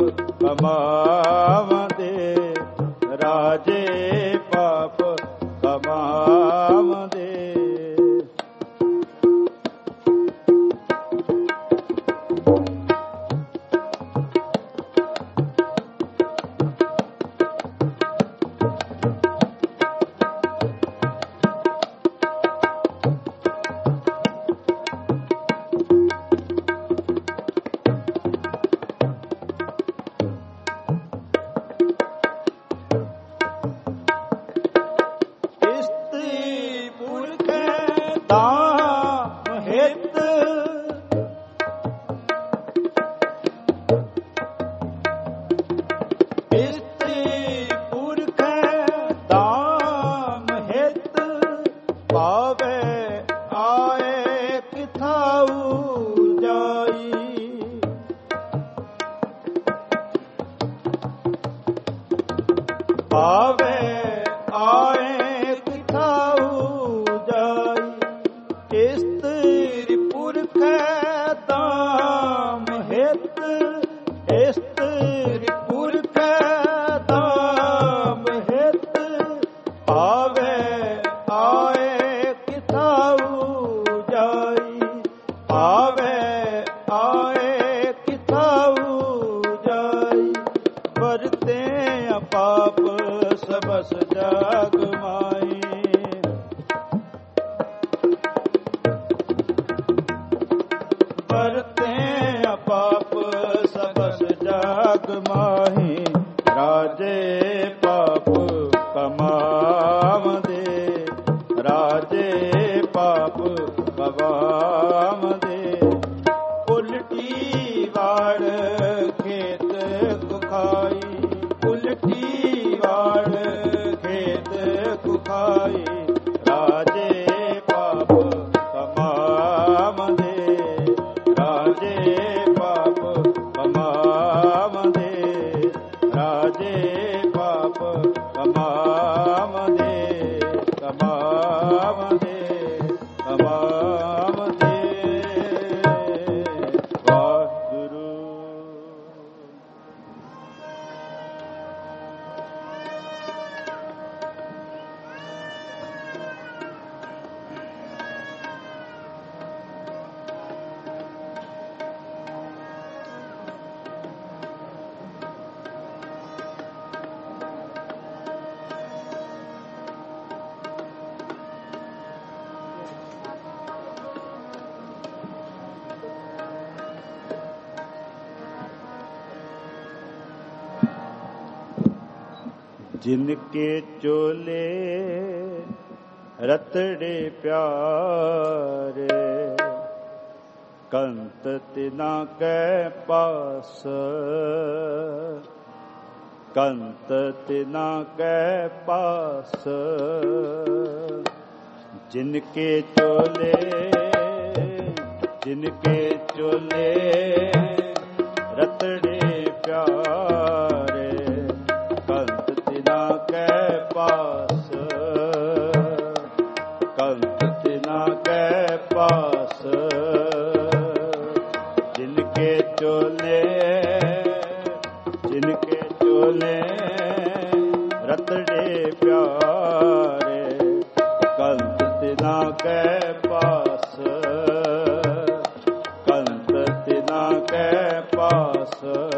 ਕਮਾਵਦੇ, ਰਾਜੇ ਪਾਪ ਕਮਾਵਦੇ। ਜਿਨਕੇ ਚੋਲੇ ਰਤੜੇ ਪਿਆਰੇ, ਕੰਤ ਤਿਨਾ ਕੈ ਪਾਸ, ਕੰਤ ਤਿਨਾ ਕੈ ਪਾਸ। ਜਿਨਕੇ ਚੋਲੇ, ਜਿਨਕੇ ਚੋਲੇ ਰਤੜੇ ਪਿਆਰੇ, ਕੰਤ ਤਿਨਾ ਕੈ ਪਾਸ, ਕੰਤ ਤਿਨਾ ਕੈ ਪਾਸ। ਜਿਨਕੇ ਚੋਲੇ, ਜਿਨਕੇ ਚੋਲੇ ਰਤੜੇ ਪਿਆਰੇ, ਕੰਤ ਤਿਨਾ ਕੈ ਪਾਸ, ਕੰਤ ਤਿਨਾ ਕੈ ਪਾਸ।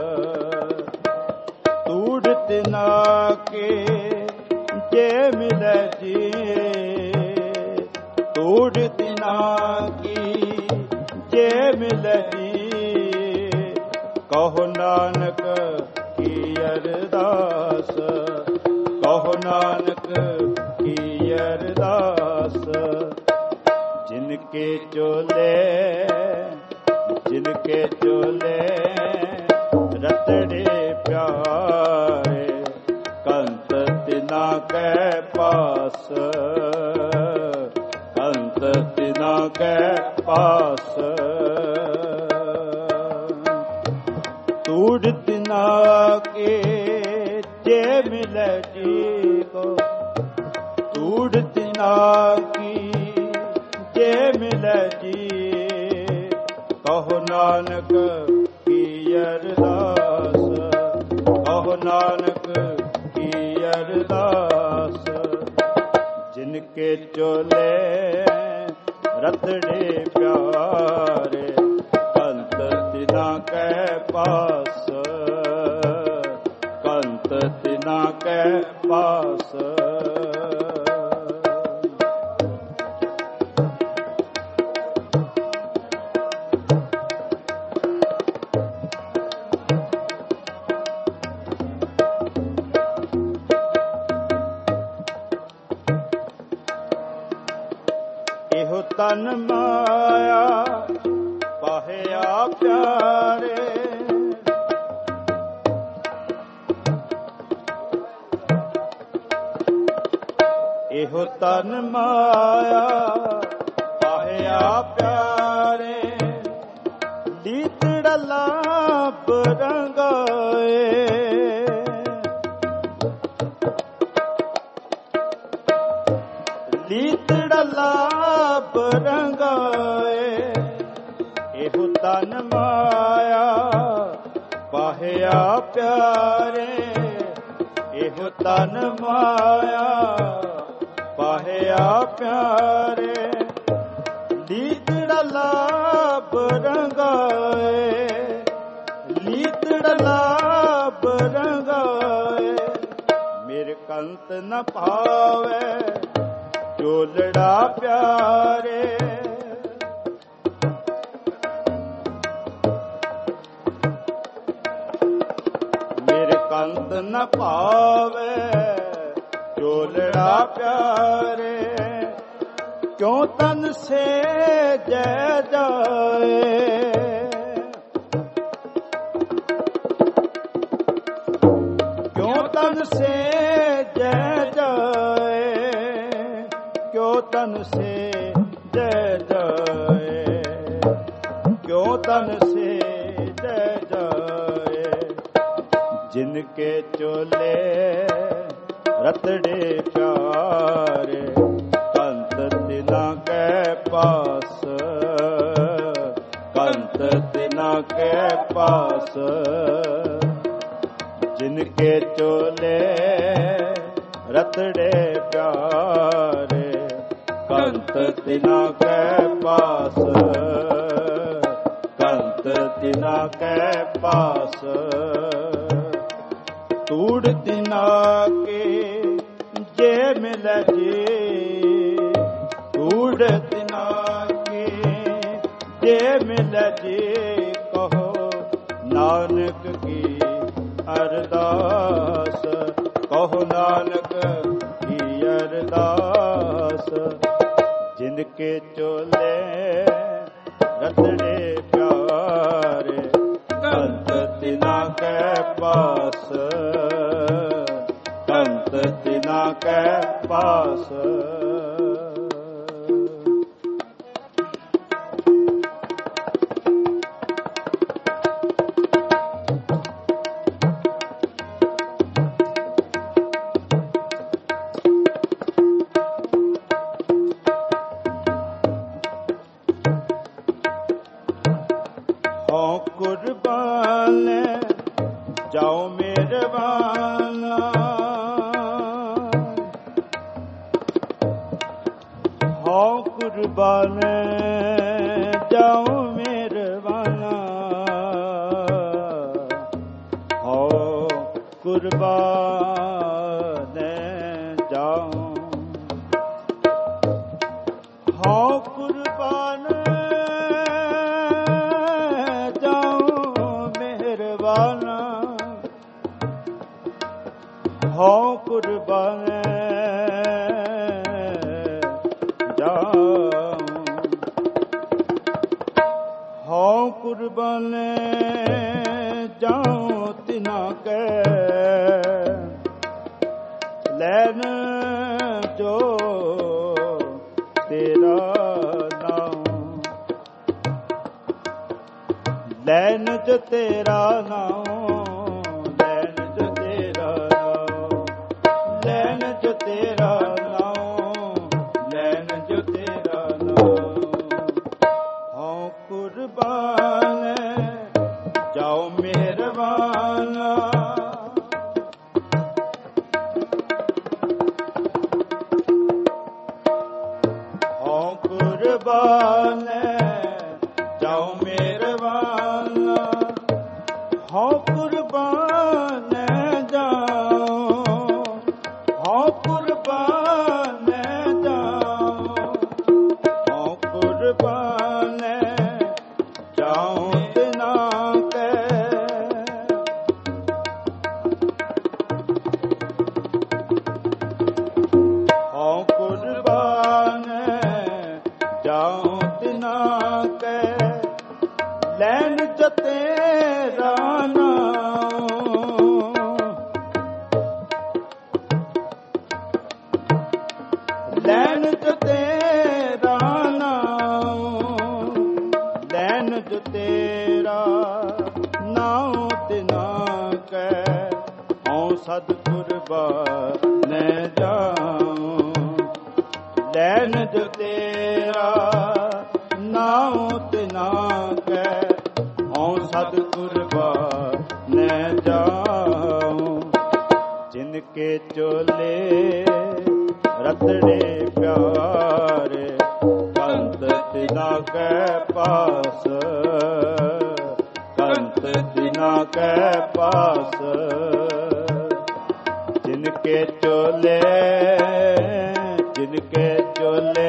ਤੂੜ ਤਿਨਾ ਕੇ ਜੇ ਮਿਲੈ ਜੀ, तूड़ तिना की जे मिलही, कहो नानक की अरदास, कहो नानक की अरदास। जिनके चोले, जिनके चोले रतड़े प्यारे, कंत तिना के पास, कंत तिना के पास। तूड़ तिना के जे मिले जी को, तूड़ तिना की जे मिले जी, कहो नानक की अरदास, कहो नानक की अरदास। जिनके चोले रतड़े प्यारे, कंत तिना के पास, कंत तिना के पास। तन माया पाहिया प्यारे, एहो तन माया पाहिया प्यारे, लीतड़ लाप रंगाए, लीतड़ लाप रंगाए। एहो तन माया पाहिया प्यारे, एहो तन माया पाहिया प्यारे, लीतड़ लाप रंगाए, लीतड़ लाप रंगाए। मेरे कंत न पावे चोलड़ा प्यारे, मेरे कंत न पावे चोलड़ा प्यारे। क्यों तन से जय जाए, क्यों तन से जय जाए, क्यों तन से जय जाए, क्यों तन से जय जाए। जिनके चोले रतड़े प्यारे, कंत तिना के पास, कंत तिना के पास। जिनके चोले रतड़े प्यारे, कंत तिना के पास, कंत तिना के पास। तूड़ तिना के जे मिले जी, तूड़ तिना के जे मिले जी, कहो नानक की अरदास, कहो नानक की अरदास। जिनके चोले रतड़े प्यारे, कंत तिना के पास, कंत तिना के पास। कुर्बान जाओ मेरवाना, हो कुर्बान जाओ मेरवाना, हो कुर्बान जाओ, ਹਉ ਕੁਰਬਾਨ ਜਾਉ ਮਿਹਰਬਾਨ, ਹਉ ਕੁਰਬਾਨ ਜਾਉ, ਹਉ ਕੁਰਬਾਨ ਜਾਉ ਤਿਨਾ ਕੈ ਲੈਨ ਜੋ ਤੇਰਾ ਨਾਮ, ਲੈਨ ਜੋ ਤੇਰਾ ਨਾਮ, ਲੈਨ ਜੋ ਤੇਰਾ ਨਾਮ, ਲੈਨ ਜੋ ਤੇਰਾ ਨਾਮ, ਲੈਨ ਜੋ ਤੇਰਾ ਨਾਮ, ਹਉ ਕੁਰਬਾਨ ਜਾਉ ਮਿਹਰਬਾਨ, ਹਉ ਕੁਰਬਾਨ ਜਾਉ ਮਿਹਰਬਾਨ, ਹਉ ਕੁਰਬਾਨ ਜਾਉ, ਹਉ ਕੁਰਬਾਨ ਜਾਉ, ਹਉ ਕੁਰਬਾਨ ਜਾਉ ਤਿਨਾ ਕੈ ਹਉ ਕੁਰਬਾਨ ਜਾਉ ਤਿਨਾ ਕੈ ਲੈਨ ਜੋ ਤੇਰਾ ਨਾਮ, ਲੈਨ ਜੋ ਤੇਰਾ ਨਾਮ, ਲੈਨ ਜੋ ਤੇਰਾ ਨਾਮ ਤਿਨਾ ਕੈ ਹਉ ਸਦ ਕੁਰਬਾਨ ਜਾਉ, ਲੈਨ ਜੋ ਤੇਰਾ ਨਾਮ ਤਿਨਾ ਕੈ ਹਉ ਸਦ ਕੁਰਬਾਨ ਜਾਉ, ਜਿਨ ਕੇ ਚੋਲੇ ਰਤੜੇ ਪਿਆਰੇ ਕੰਤ ਤਿਨਾ ਕੈ ਪਾਸ, ਕੰਤ ਤਿਨਾ ਕੈ ਪਾਸ, ਜਿਨ ਕੇ ਚੋਲੇ, ਜਿਨ ਕੇ ਚੋਲੇ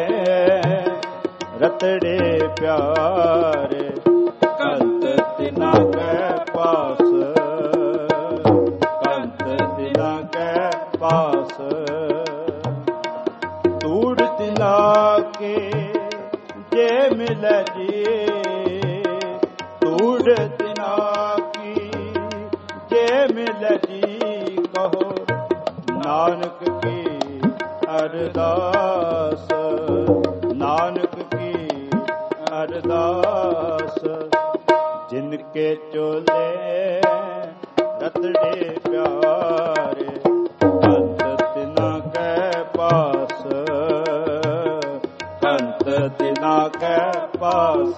ਰਤੜੇ ਪਿਆਰੇ ਕੰਤ ਤਿਨਾ ਕੈ ਪਾਸ, ਕੰਤ ਤਿਨਾ ਕੈ ਪਾਸ, ਤੂੜ ਤਿਨਾ ਕੇ ਜੇ ਮਿਲੈ ਜੀ, ਤੂੜ ਤਿਨਾ ਕੀ ਜੇ ਮਿਲੈ ਜੀ, ਕਹੋ ਨਾਨਕ ਕੀ ਅਰਦਾਸ, ਨਾਨਕ ਕੀ ਅਰਦਾਸ, ਜਿਨ ਕੇ ਚੋਲੇ ਰਤੜੇ ਪਿਆਰੇ ਕੰਤ ਤਿਨਾ ਕੈ ਪਾਸ, ਕੰਤ ਤਿਨਾ ਕੈ ਪਾਸ,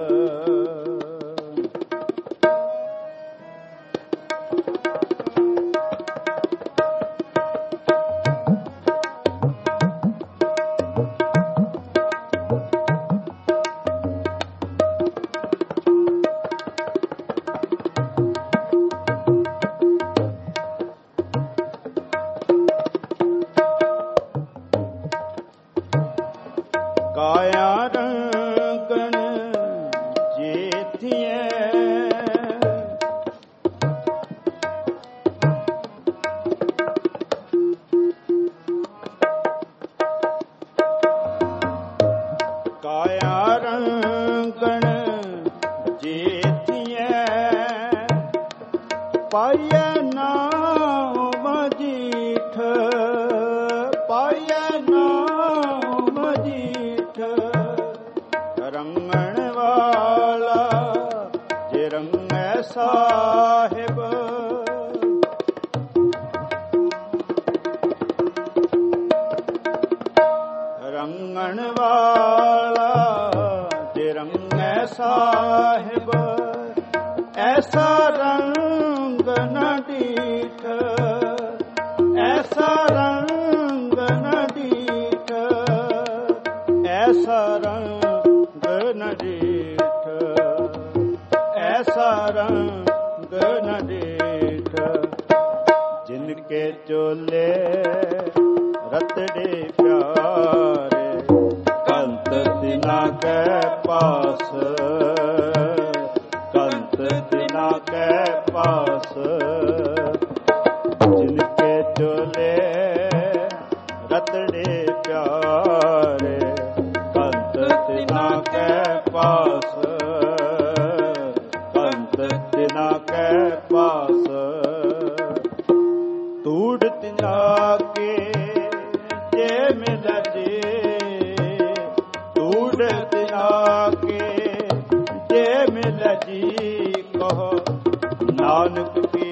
ਕਾਇਆ ਰੰਗਨ ਜੇਥੀਐ, ਕਾਇਆ ਰੰਗਨ ਜੇਥੀਐ, ਪਾਈਐ ਨਾਮ ਮਜੀਠ, ਪਾਈਐ ਨਾਮ ਮਜੀਠ, ਰੰਗਣ ਵਾਲਾ ਜੇ ਰੰਗੈ ਸਾਹਿਬ, ਰੰਗਣ ਵਾਲਾ ਜੇ ਰੰਗੈ ਸਾਹਿਬ, ਐਸਾ ਰੰਗ ਨ ਡੀਠ, ਐਸਾ ਰੰਗ ਨ ਡੀਠ, ਐਸਾ ਰੰਗ ਨ ਡੀਠ, ਐਸਾ ਰੰਗ ਨ ਡੀਠ, ਜਿਨ ਕੇ ਚੋਲੇ ਰਤੜੇ ਪਿਆਰੇ ਕੰਤ ਤਿਨਾ ਕੈ ਪਾਸ, ਕੰਤ ਤਿਨਾ ਕੈ ਪਾਸ। ਜਿਨ ਕੇ ਚੋਲੇ ਰਤੜੇ ਪਿਆਰੇ, ਕੰਤ ਤਿਨਾ ਕੈ ਪਾਸ, ਕੰਤ ਤਿਨਾ ਕੈ ਪਾਸ। ਤੂੜ ਤਿਨਾ ਕੇ ਜੇ ਮਿਲ ਜੀ, ਤੂੜ ਤਿਨਾ ਕੇ ਜੇ ਮਿਲ ਜੀ। ਕਹੋ ਨਾਨਕ ਕੀ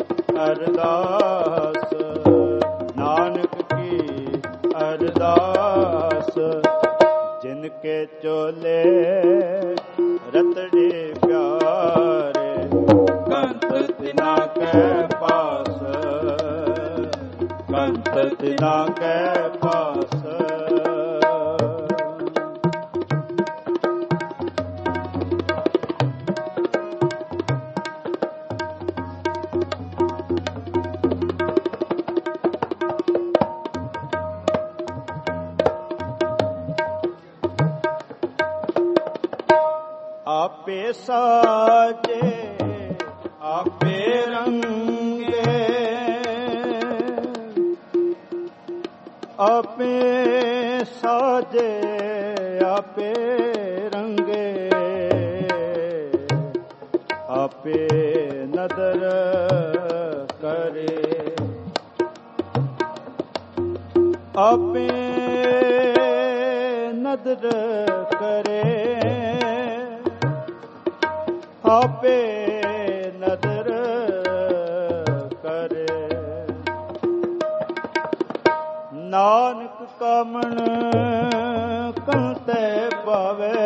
ਅਰਦਾਸ, ਨਾਨਕ ਕੀ ਅਰਦਾਸ। ਜਿਨ ਕੇ ਚੋਲੇ ਰਤੜੇ ਪਿਆਰੇ, ਕੰਤ ਤਿਨਾ ਕੈ ਪਾਸ, ਕੰਤ ਤਿਨਾ ਕੈ ਪਾਸ। ਆਪੇ ਸਾਜੇ ਆਪੇ ਰੰਗੇ, ਆਪੇ ਸਾਜੇ ਆਪੇ ਰੰਗੇ। ਆਪੇ ਨਦਰ ਕਰੇ, ਆਪੇ ਨਦਰ ਕਰੇ। ਆਪੇ ਨਦਰ ਕਰੇ। ਨਾਨਕ ਕਾਮਣ ਕੰਤੈ ਪਾਵੈ,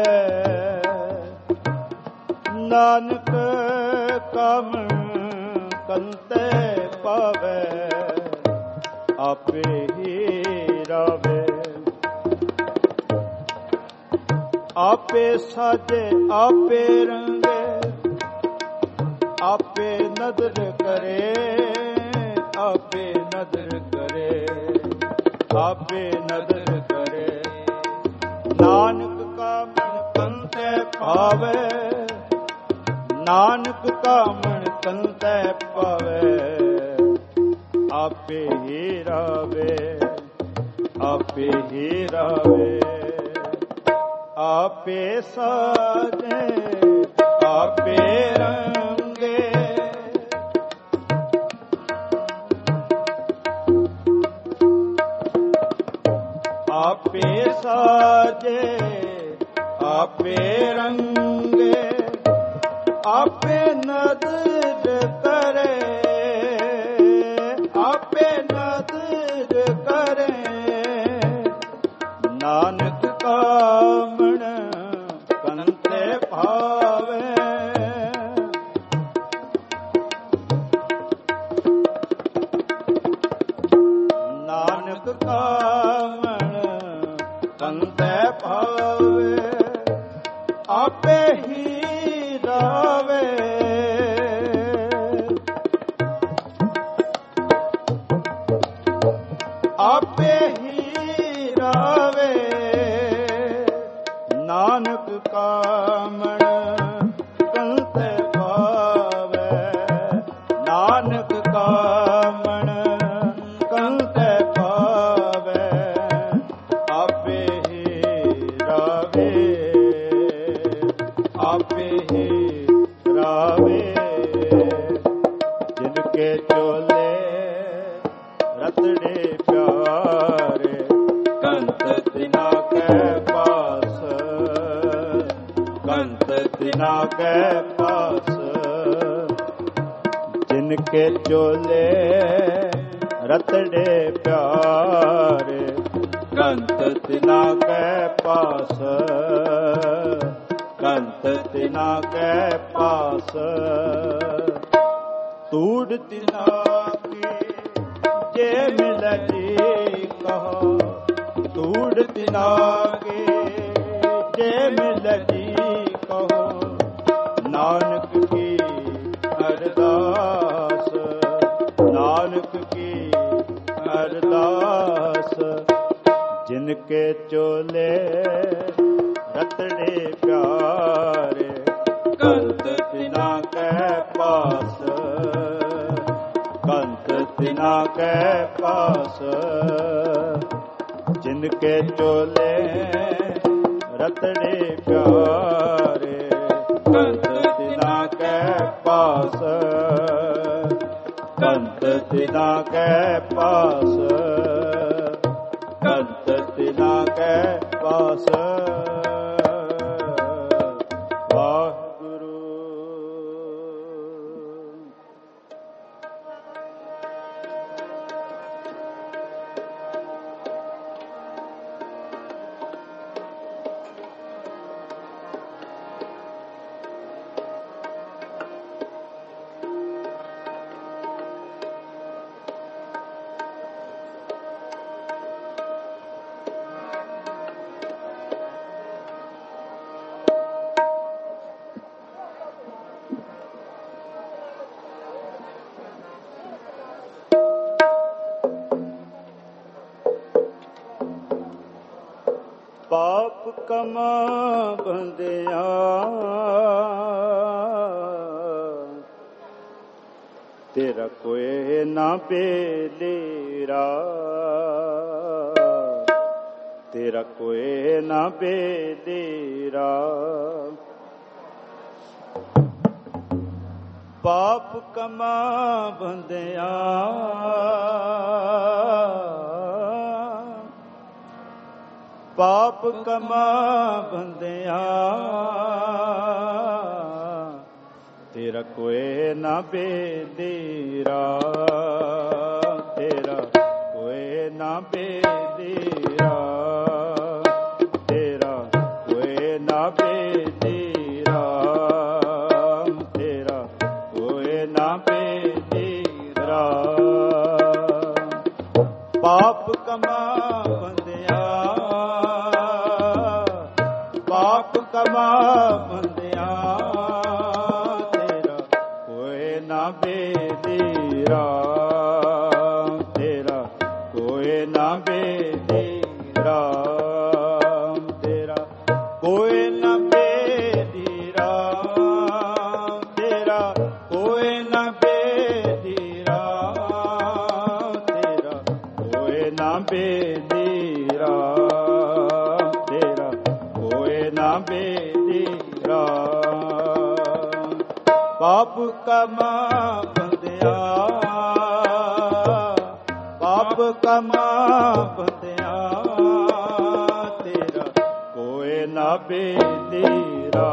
ਨਾਨਕ ਕਾਮਣ ਕੰਤੈ ਪਾਵੈ। ਆਪੇ ਹੀ ਰਾਵੇ, ਆਪੇ ਸਾਜੇ ਆਪੇ ਰੰਗੇ। ਆਪੇ ਨਦਰ ਕਰੇ, ਆਪੇ ਨਦਰ ਕਰੇ, ਆਪੇ ਨਦਰ ਕਰੇ। ਨਾਨਕ ਕਾਮਣ ਕੰਤੈ ਪਾਵੈ, ਨਾਨਕ ਕਾਮਣ ਕੰਤੈ ਪਾਵੈ। ਆਪੇ ਹੀ ਰਾਵੇ, ਆਪੇ ਹੀ ਰਾਵੇ। ਆਪੇ ਸਾਜੇ ਆਪੇ ਰੰਗੇ, ਆਪੇ ਸਾਜੇ ਆਪੇ ਰੰਗੇ। ਆਪੇ ਨਦਰ ਕਰੇ, ਆਪੇ ਨਦਰ ਕਰੇ। ਨਾਨਕ ਕਾਮਣ ਕੰਤੈ ਭਾਵੈ, ਨਾਨਕ ਕਾਮਣ ਕੰਤੈ ਭਾਵੈ। ਆਪੇ ਹੀ ਰਾਵੇ, ਆਪੇ ਹੀ ਰਾਵੇ। ਨਾਨਕ ਕਾਮਣ ਕੰਤੈ ਭਾਵੈ, ਨਾਨਕ ਕਾਮਣ ਕੰਤੈ ਭਾਵੈ। ਆਪੇ ਹੀ ਰਾਵੇ, ਆਪੇ ਹੀ ਰਾਵੇ। ਜਿਨ ਕੇ ਚੋਲੇ ਰਤੜੇ ਪਿਆਰੇ, ਕੰਤ ਤਿਨਾ ਕੈ ਪਾਸ, ਕੰਤ ਤਿਨਾ ਕੈ ਪਾਸ। ਜਿਨ ਕੇ ਚੋਲੇ ਰਤੜੇ ਪਿਆਰੇ, ਕੰਤ ਤਿਨਾ ਕੈ ਪਾਸ, ਕੰਤ ਤਿਨਾ ਕੈ ਪਾਸ। ਤੂੜ ਤਿਨਾ ਕੇ ਜੇ ਮਿਲ ਜੀ। ਕਹੋ ਤੂੜ ਤਿਨਾ ਕੇ ਜੇ ਮਿਲ ਜੀ। ਕਹੋ ਨਾਨਕ ਕੀ ਅਰਦਾਸ, ਨਾਨਕ ਕੀ ਅਰਦਾਸ। ਜਿਨ ਕੇ ਚੋਲੇ तिना कै पास, जिनके चोले रतड़े प्यारे। कंत तिना कै पास, कंत तिना कै पास, कंत तिना कै पास। ਪਾਪ ਕਮਾ ਬੰਦਿਆ, ਤੇਰਾ ਕੋਈ ਨਾ ਬੇਲੇਰਾ, ਤੇਰਾ ਕੋਈ ਨਾ ਬੇਲੇਰਾ। ਪਾਪ ਕਮਾ ਬੰਦਿਆ, ਪਾਪ ਕਮਾ ਬੰਦਿਆ, ਤੇਰਾ ਕੋਈ ਨਾ ਬੇਲੇਰਾ, ਤੇਰਾ ਕੋਈ ਨਾ ਬੇਲੇਰਾ, ਤੇਰਾ ਕੋਈ ਨਾ ਬੇਲੇਰਾ, ਤੇਰਾ ਕੋਈ ਨਾ ਬੇਲੇਰਾ। ਪਾਪ ਕਮਾ ਬੰਦਿਆ, ਪਾਪ ਕਮਾ ਬੰਦਿਆ, ਤੇਰਾ ਕੋਈ ਨਾ ਬੇਲੇਰਾ, ਤੇਰਾ ਕੋਈ ਨਾ ਬੇਲੇਰਾ, ਤੇਰਾ ਕੋਈ ਨਾ ਬੇਲੇਰਾ, ਤੇਰਾ ਕੋਈ ਨਾ ਬੇਲੇਰਾ, ਤੇਰਾ ਕੋਈ ਨਾ ਬੇਲੇਰਾ, ਤੇਰਾ ਕੋਈ ਨਾ ਬੇਲੇਰਾ। ਪਾਪ ਕਮਾ ਬੰਦਿਆ, ਪਾਪ ਕਮਾ ਬੰਦਿਆ, ਤੇਰਾ ਕੋਈ ਨਾ ਬੇਲੇਰਾ,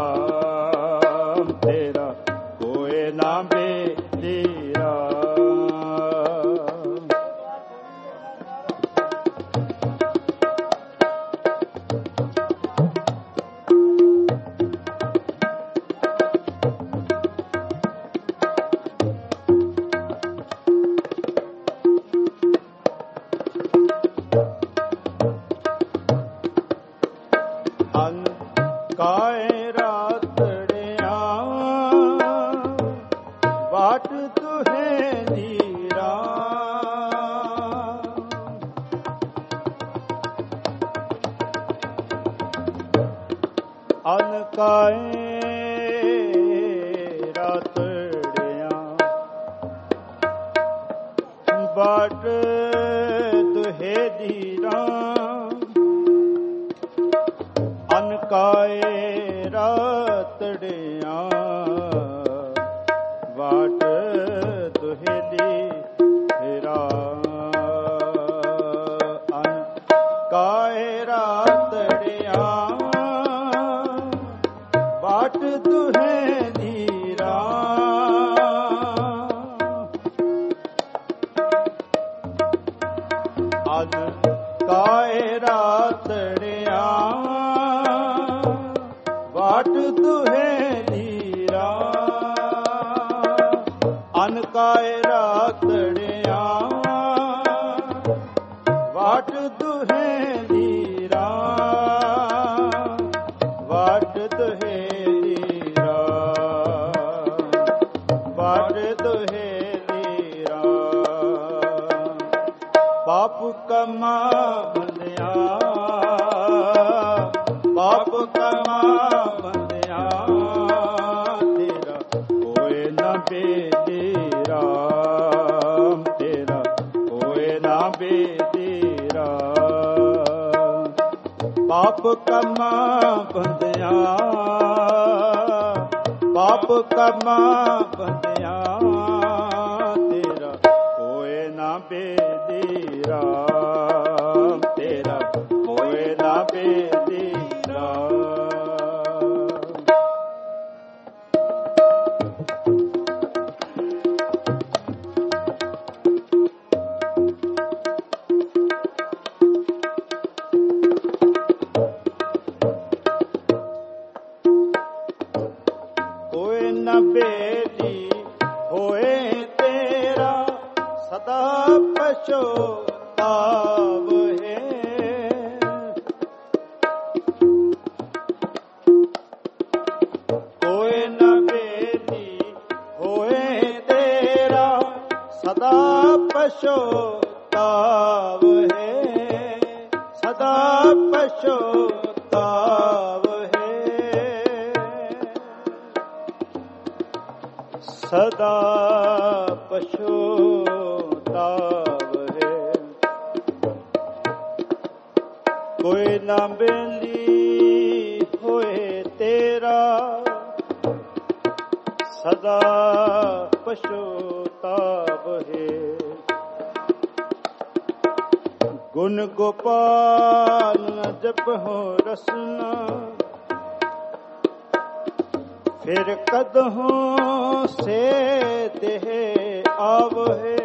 ਤੇਰਾ ਕੋਈ ਨਾ ਬੇਲੇਰਾ। ਕਾਏ ਰਾਤੜਿਆ, ਬਾਟ ਤੁਹੇ ਨੀਰਾ, ਅਨਕਾਏ ਰਾਤੜਿਆ, ਬਾਟ ਤੁਹੇ ਨੀਰਾ, ਅਨਕਾਏ ਰਾਤੜਿਆ, ਵਾਟ ਦੁਹੇਲੀ ਹੀਰਾ। ਅਨਕਾਏ ਰਾਤੜਿਆ, ਵਾਟ ਦੁਹੇਲੀ ਰਾ। ਅਨਕਾਏ ਰਾਤੜਿਆ, ਵਾਟ ਦੁਹੇਲੀ ਰਾ। ਅਨਕਾਏ ਰਾਤੜਿਆ, ਵਾਟ ਦੁਹੇਲੀ ਰਾ, ਵਾਟ ਦੁਹੇਲੀ ਰਾ, ਵਾਟ ਦੁਹੇਲੀ ਰਾ। ਪਾਪ ਕਮਾ ਬੰਦਿਆ, ਪਾਪ ਕਮਾ ਬੰਦਿਆ, ਤੇਰਾ ਕੋਈ ਨਾ ਬੇਲੇਰਾ, ਤੇਰਾ ਕਮਾ ਬੰਦਿਆਂ, ਪਾਪ ਕਮਾ ਬੰਦਿਆਂ, ਤੇਰਾ ਹੋਏ ਨਾ ਬੇਦੀ ਰਾਮ, ਤੇਰਾ ਹੋਏ ਨਾ ਬੇਦੀ ਰਾਮ। ਬੇਦੀ ਹੋਏ ਤੇਰਾ ਸਦਾ ਪਛਤਾਵ ਹੈ, ਕੋਈ ਨਾ ਬੇਦੀ ਹੋਏ ਤੇਰਾ ਸਦਾ ਪਛਤਾਵ ਹੈ, ਸਦਾ ਪਛਤਾਵ ਸਦਾ ਪਛਤਾਵ ਹੈ। ਕੋਈ ਨਾ ਬੇਲੀ ਹੋਏ ਤੇਰਾ ਸਦਾ ਪਛਤਾਵ ਹੈ। ਗੁਣ ਗੋਪਾਲ ਜਪਹੁ ਰਸਨਾ, ਫਿਰ ਕਦਹੋਂ ਸੇ ਦੇਹ ਆਵਹਿ,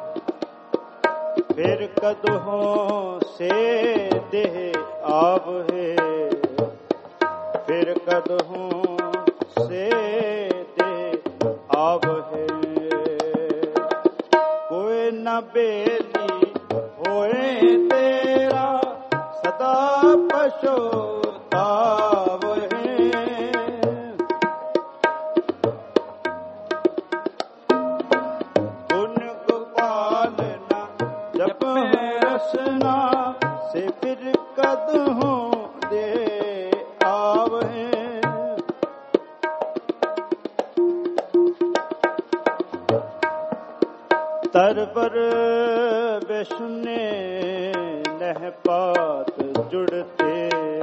ਫਿਰ ਕਦਹੋਂ ਸੇ ਦੇਹ ਆਵਹਿ, ਫਿਰ ਕਦਹੋਂ ਸੇ ਦੇਹ ਆਵਹਿ। ਕੋਈ ਨਾ ਬੇਲੀ ਹੋਏ ਤੇਰਾ ਸਦਾ ਪਛਤਾਵ ਹੈ। ਸੇ ਫਿਰ ਕਦਹੋਂ ਦੇ ਆਵਹਿ, ਤਰਬਰ ਬਿਸ਼ਨੇ ਨਹਿ ਪਾਤ ਜੁੜਤੇ,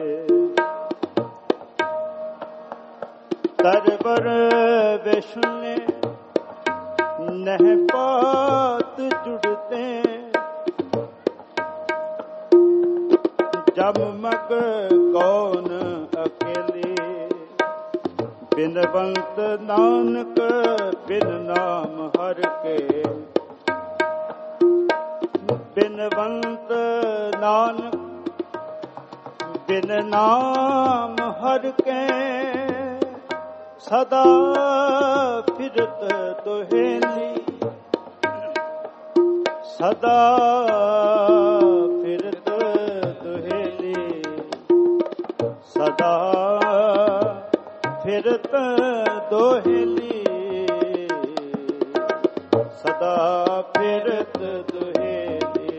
ਤਰਬਰ ਬਿਸ਼ਨੇ ਨਹਿ ਪਾਤ ਜੁੜਤੇ, ਜਬ ਮਗ ਕੌਣ ਅਕੇਲੀ, ਬਿਨਵੰਤ ਨਾਨਕ ਬਿਨ ਨਾਮ ਹਰ ਕੇ, ਬਿਨਵੰਤ ਨਾਨਕ ਬਿਨ ਨਾਮ ਹਰ ਕੇ, ਸਦਾ ਫਿਰਤ ਦੁਹੇਲੀ, ਸਦਾ ਫਿਰਤ ਦੁਹੇਲੀ, ਸਦਾ ਫਿਰਤ ਦੁਹੇਲੀ, ਸਦਾ ਫਿਰਤ ਦੁਹੇਲੀ।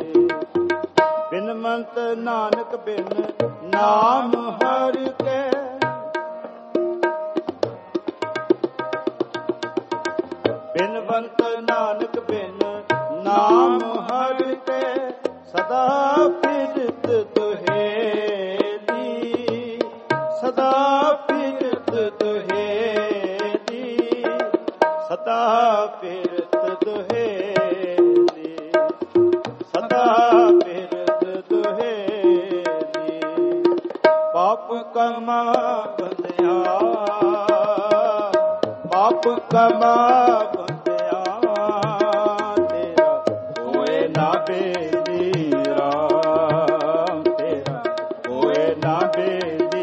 ਬਿਨਵੰਤ ਨਾਨਕ ਬਿਨ ਨਾਮ ਹਰ ਕੇ, ਬਿਨਵੰਤ ਨਾਨਕ ਬਿਨ ਨਾਮ ਹਰ ਕੇ, ਸਦਾ ਫਿਰਤ ਦੁਹੇਲੀ, ਸਦਾ ਫਿਰਤ ਦੁਹੇਲੀ, ਸਦਾ ਫਿਰਤ ਦੁਹੇਲੀ, ਸਦਾ ਫਿਰਤ ਦੁਹੇਲੀ। ਪਾਪ ਕਮਾ ਬੰਦਿਆਂ, ਪਾਪ ਕਮਾ ਬੰਦਿਆਂ, ਤੇਰਾ ਹੋਏ ਨਾ ਬੇਦੀ ਰਾਮ, ਤੇਰਾ ਹੋਏ ਨਾ ਬੇਦੀ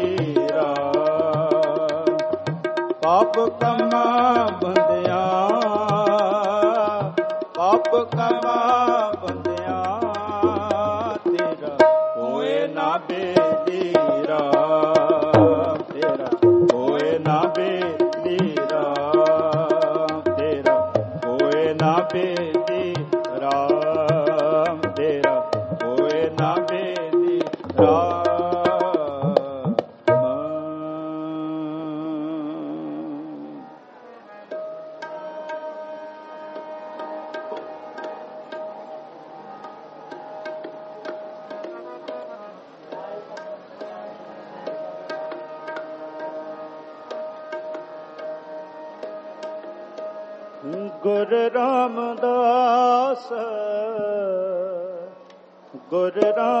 ਰਾਮ। ਪਾਪ ਕਮਾ ਬੰਦਿਆਂ, ਪਾਪ ਕਮਾ ਬੰਦਿਆਂ, ਤੇਰਾ ਹੋਏ ਨਾ ਬੇਦੀ ਰਾਮ, ਤੇਰਾ ਹੋਏ ਨਾ ਬੇਦੀ ਰਾਮ, ਤੇਰਾ ਹੋਏ ਨਾ ਬੇਦੀ ਰਾਮ, ਤੇਰਾ ਹੋਏ ਨਾ ਬੇਦੀ ਰਾਮ। ਗੁਰ ਰਾਮਦਾਸ ਗੁਰ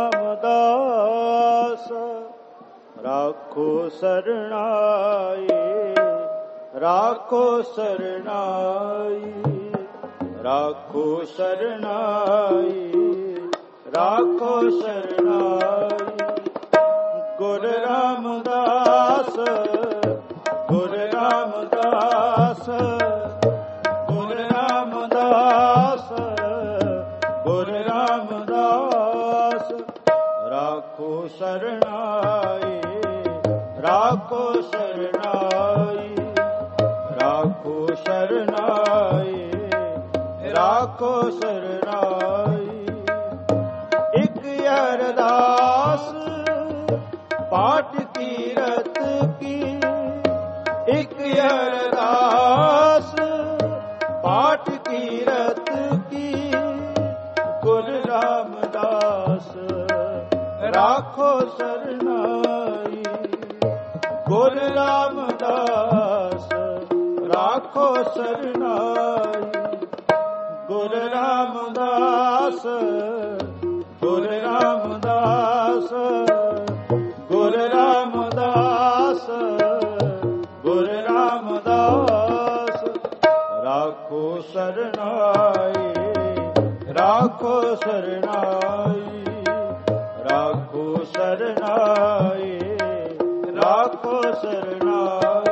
ਰਾਮਦਾਸ ਰਾਖੋ ਸਰਣਾਈ ਰਾਖੋ ਸਰਣਾਈ ਰਾਖੋ ਸਰਣਾਈ ਰਾਖੋ ਸਰਣਾਈ ਗੁਰ ਰਾਮਦਾਸ ਗੁਰ ਰਾਮਦਾਸ ਗੁਰ ਰਾਮਦਾਸ ਗੁਰ ਰਾਮਦਾਸ ਰਾਖੋ ਸਰਣਾਈ ਰਾਖੋ ਸਰਣਾਈ ਰਾਖੋ ਸਰਣਾਈ ਰਾਖੋ ਸਰਣਾਈ ਇਕ ਅਰਦਾਸ ਪਾਠ ਕੀਰਤ ਕੀ ਇਕ ਅਰਦਾਸ ਪਾਠ ਕੀਰਤ ਕੀ ਗੁਰ ਰਾਮਦਾਸ ਰਾਖੋ ਸਰਣਾਈ ਗੁਰ ਰਾਮਦਾਸ ਰਾਖੋ ਸਰਣਾਈ ਗੁਰ ਰਾਮਦਾਸ ਗੁਰ ਰਾਮਦਾਸ ਗੁਰ ਰਾਮਦਾਸ ਗੁਰ ਰਾਮਦਾਸ ਰਾਖੋ ਸਰਣਾਈ ਰਾਖੋ ਸਰਣਾਈ ਰਾਖੋ ਸਰਣਾਈ ਰਾਖੋ ਸਰਣਾਈ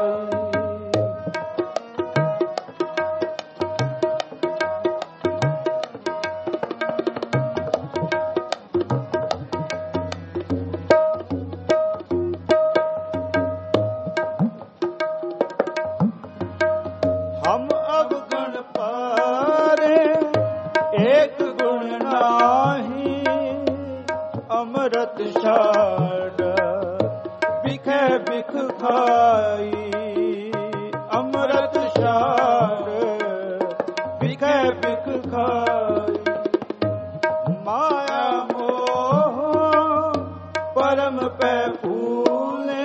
ਹਮ ਅਵਗੁਣ ਪਾਰੇ ਏਕ ਗੁਣ ਨਾਹੀ ਅੰਮ੍ਰਿਤ ਛਾੜ ਬਿਖੈ ਬਿਖ ਖਾਈ ਅੰਮ੍ਰਿਤ ਛਾੜ ਬਿਖੈ ਬਿਖ ਖਾਈ ਮਾਇਆ ਮੋਹ ਪਰਮ ਪੈ ਭੂਲੇ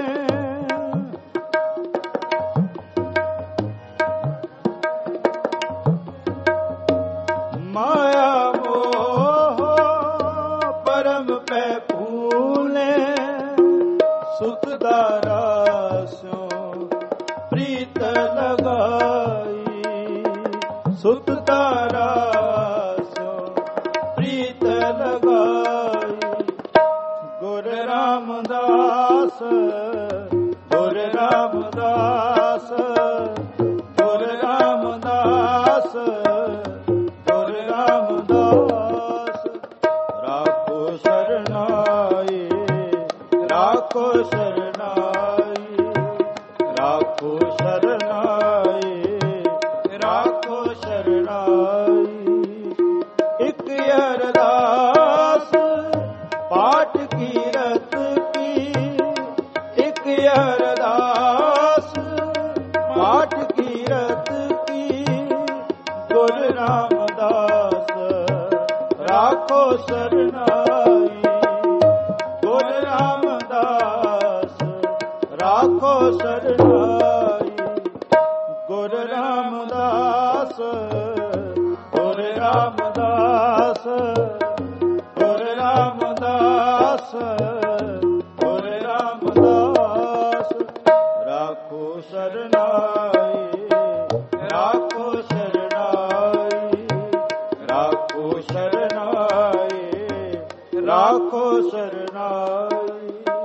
ਮਾਇਆ ਮੋਹ ਪਰਮ ਪੈ ਭੂਲੇ ਸੁਖ ਦਾ ਰਾਸੋਂ ਪ੍ਰੀਤ ਲਗਾਈ ਸੁਖ ਦਾ ਰਾਸੋਂ ਪ੍ਰੀਤ ਲਗਾਈ ਗੁਰ ਰਾਮਦਾਸ ਗੁਰ ਰਾਮਦਾਸ ਗੁਰ ਰਾਮਦਾਸ ਗੁਰ ਰਾਮਦਾਸ ਰਾਖੋ ਸਰਣਾਈ ਰਾਖੋ ਸਰਣਾਈ ਰਾਖੋ ਸਰਣਾਈ ਰਾਖੋ ਸਰਣਾਈ ਇਕ ਅਰਦਾਸ ਪਾਠ ਕੀਰਤ ਕੀ ਇਕ ਅਰਦਾਸ ਪਾਠ ਕੀਰਤ ਕੀ ਗੁਰ ਰਾਮਦਾਸ ਰਾਖੋ ਸਰਣਾਈ ਗੁਰ ਰਾਮਦਾਸ ਰਾਖੋ ਸਰਣਾਈ ਗੁਰ ਰਾਮਦਾਸ ਗੁਰ ਰਾਮਦਾਸ ਗੁਰ ਰਾਮਦਾਸ ਗੁਰ ਰਾਮਦਾਸ ਰਾਖੋ ਸਰਣਾਈ ਰਾਖੋ ਸਰਣਾਈ ਰਾਖੋ ਸਰਣਾਈ ਰਾਖੋ ਸਰਣਾਈ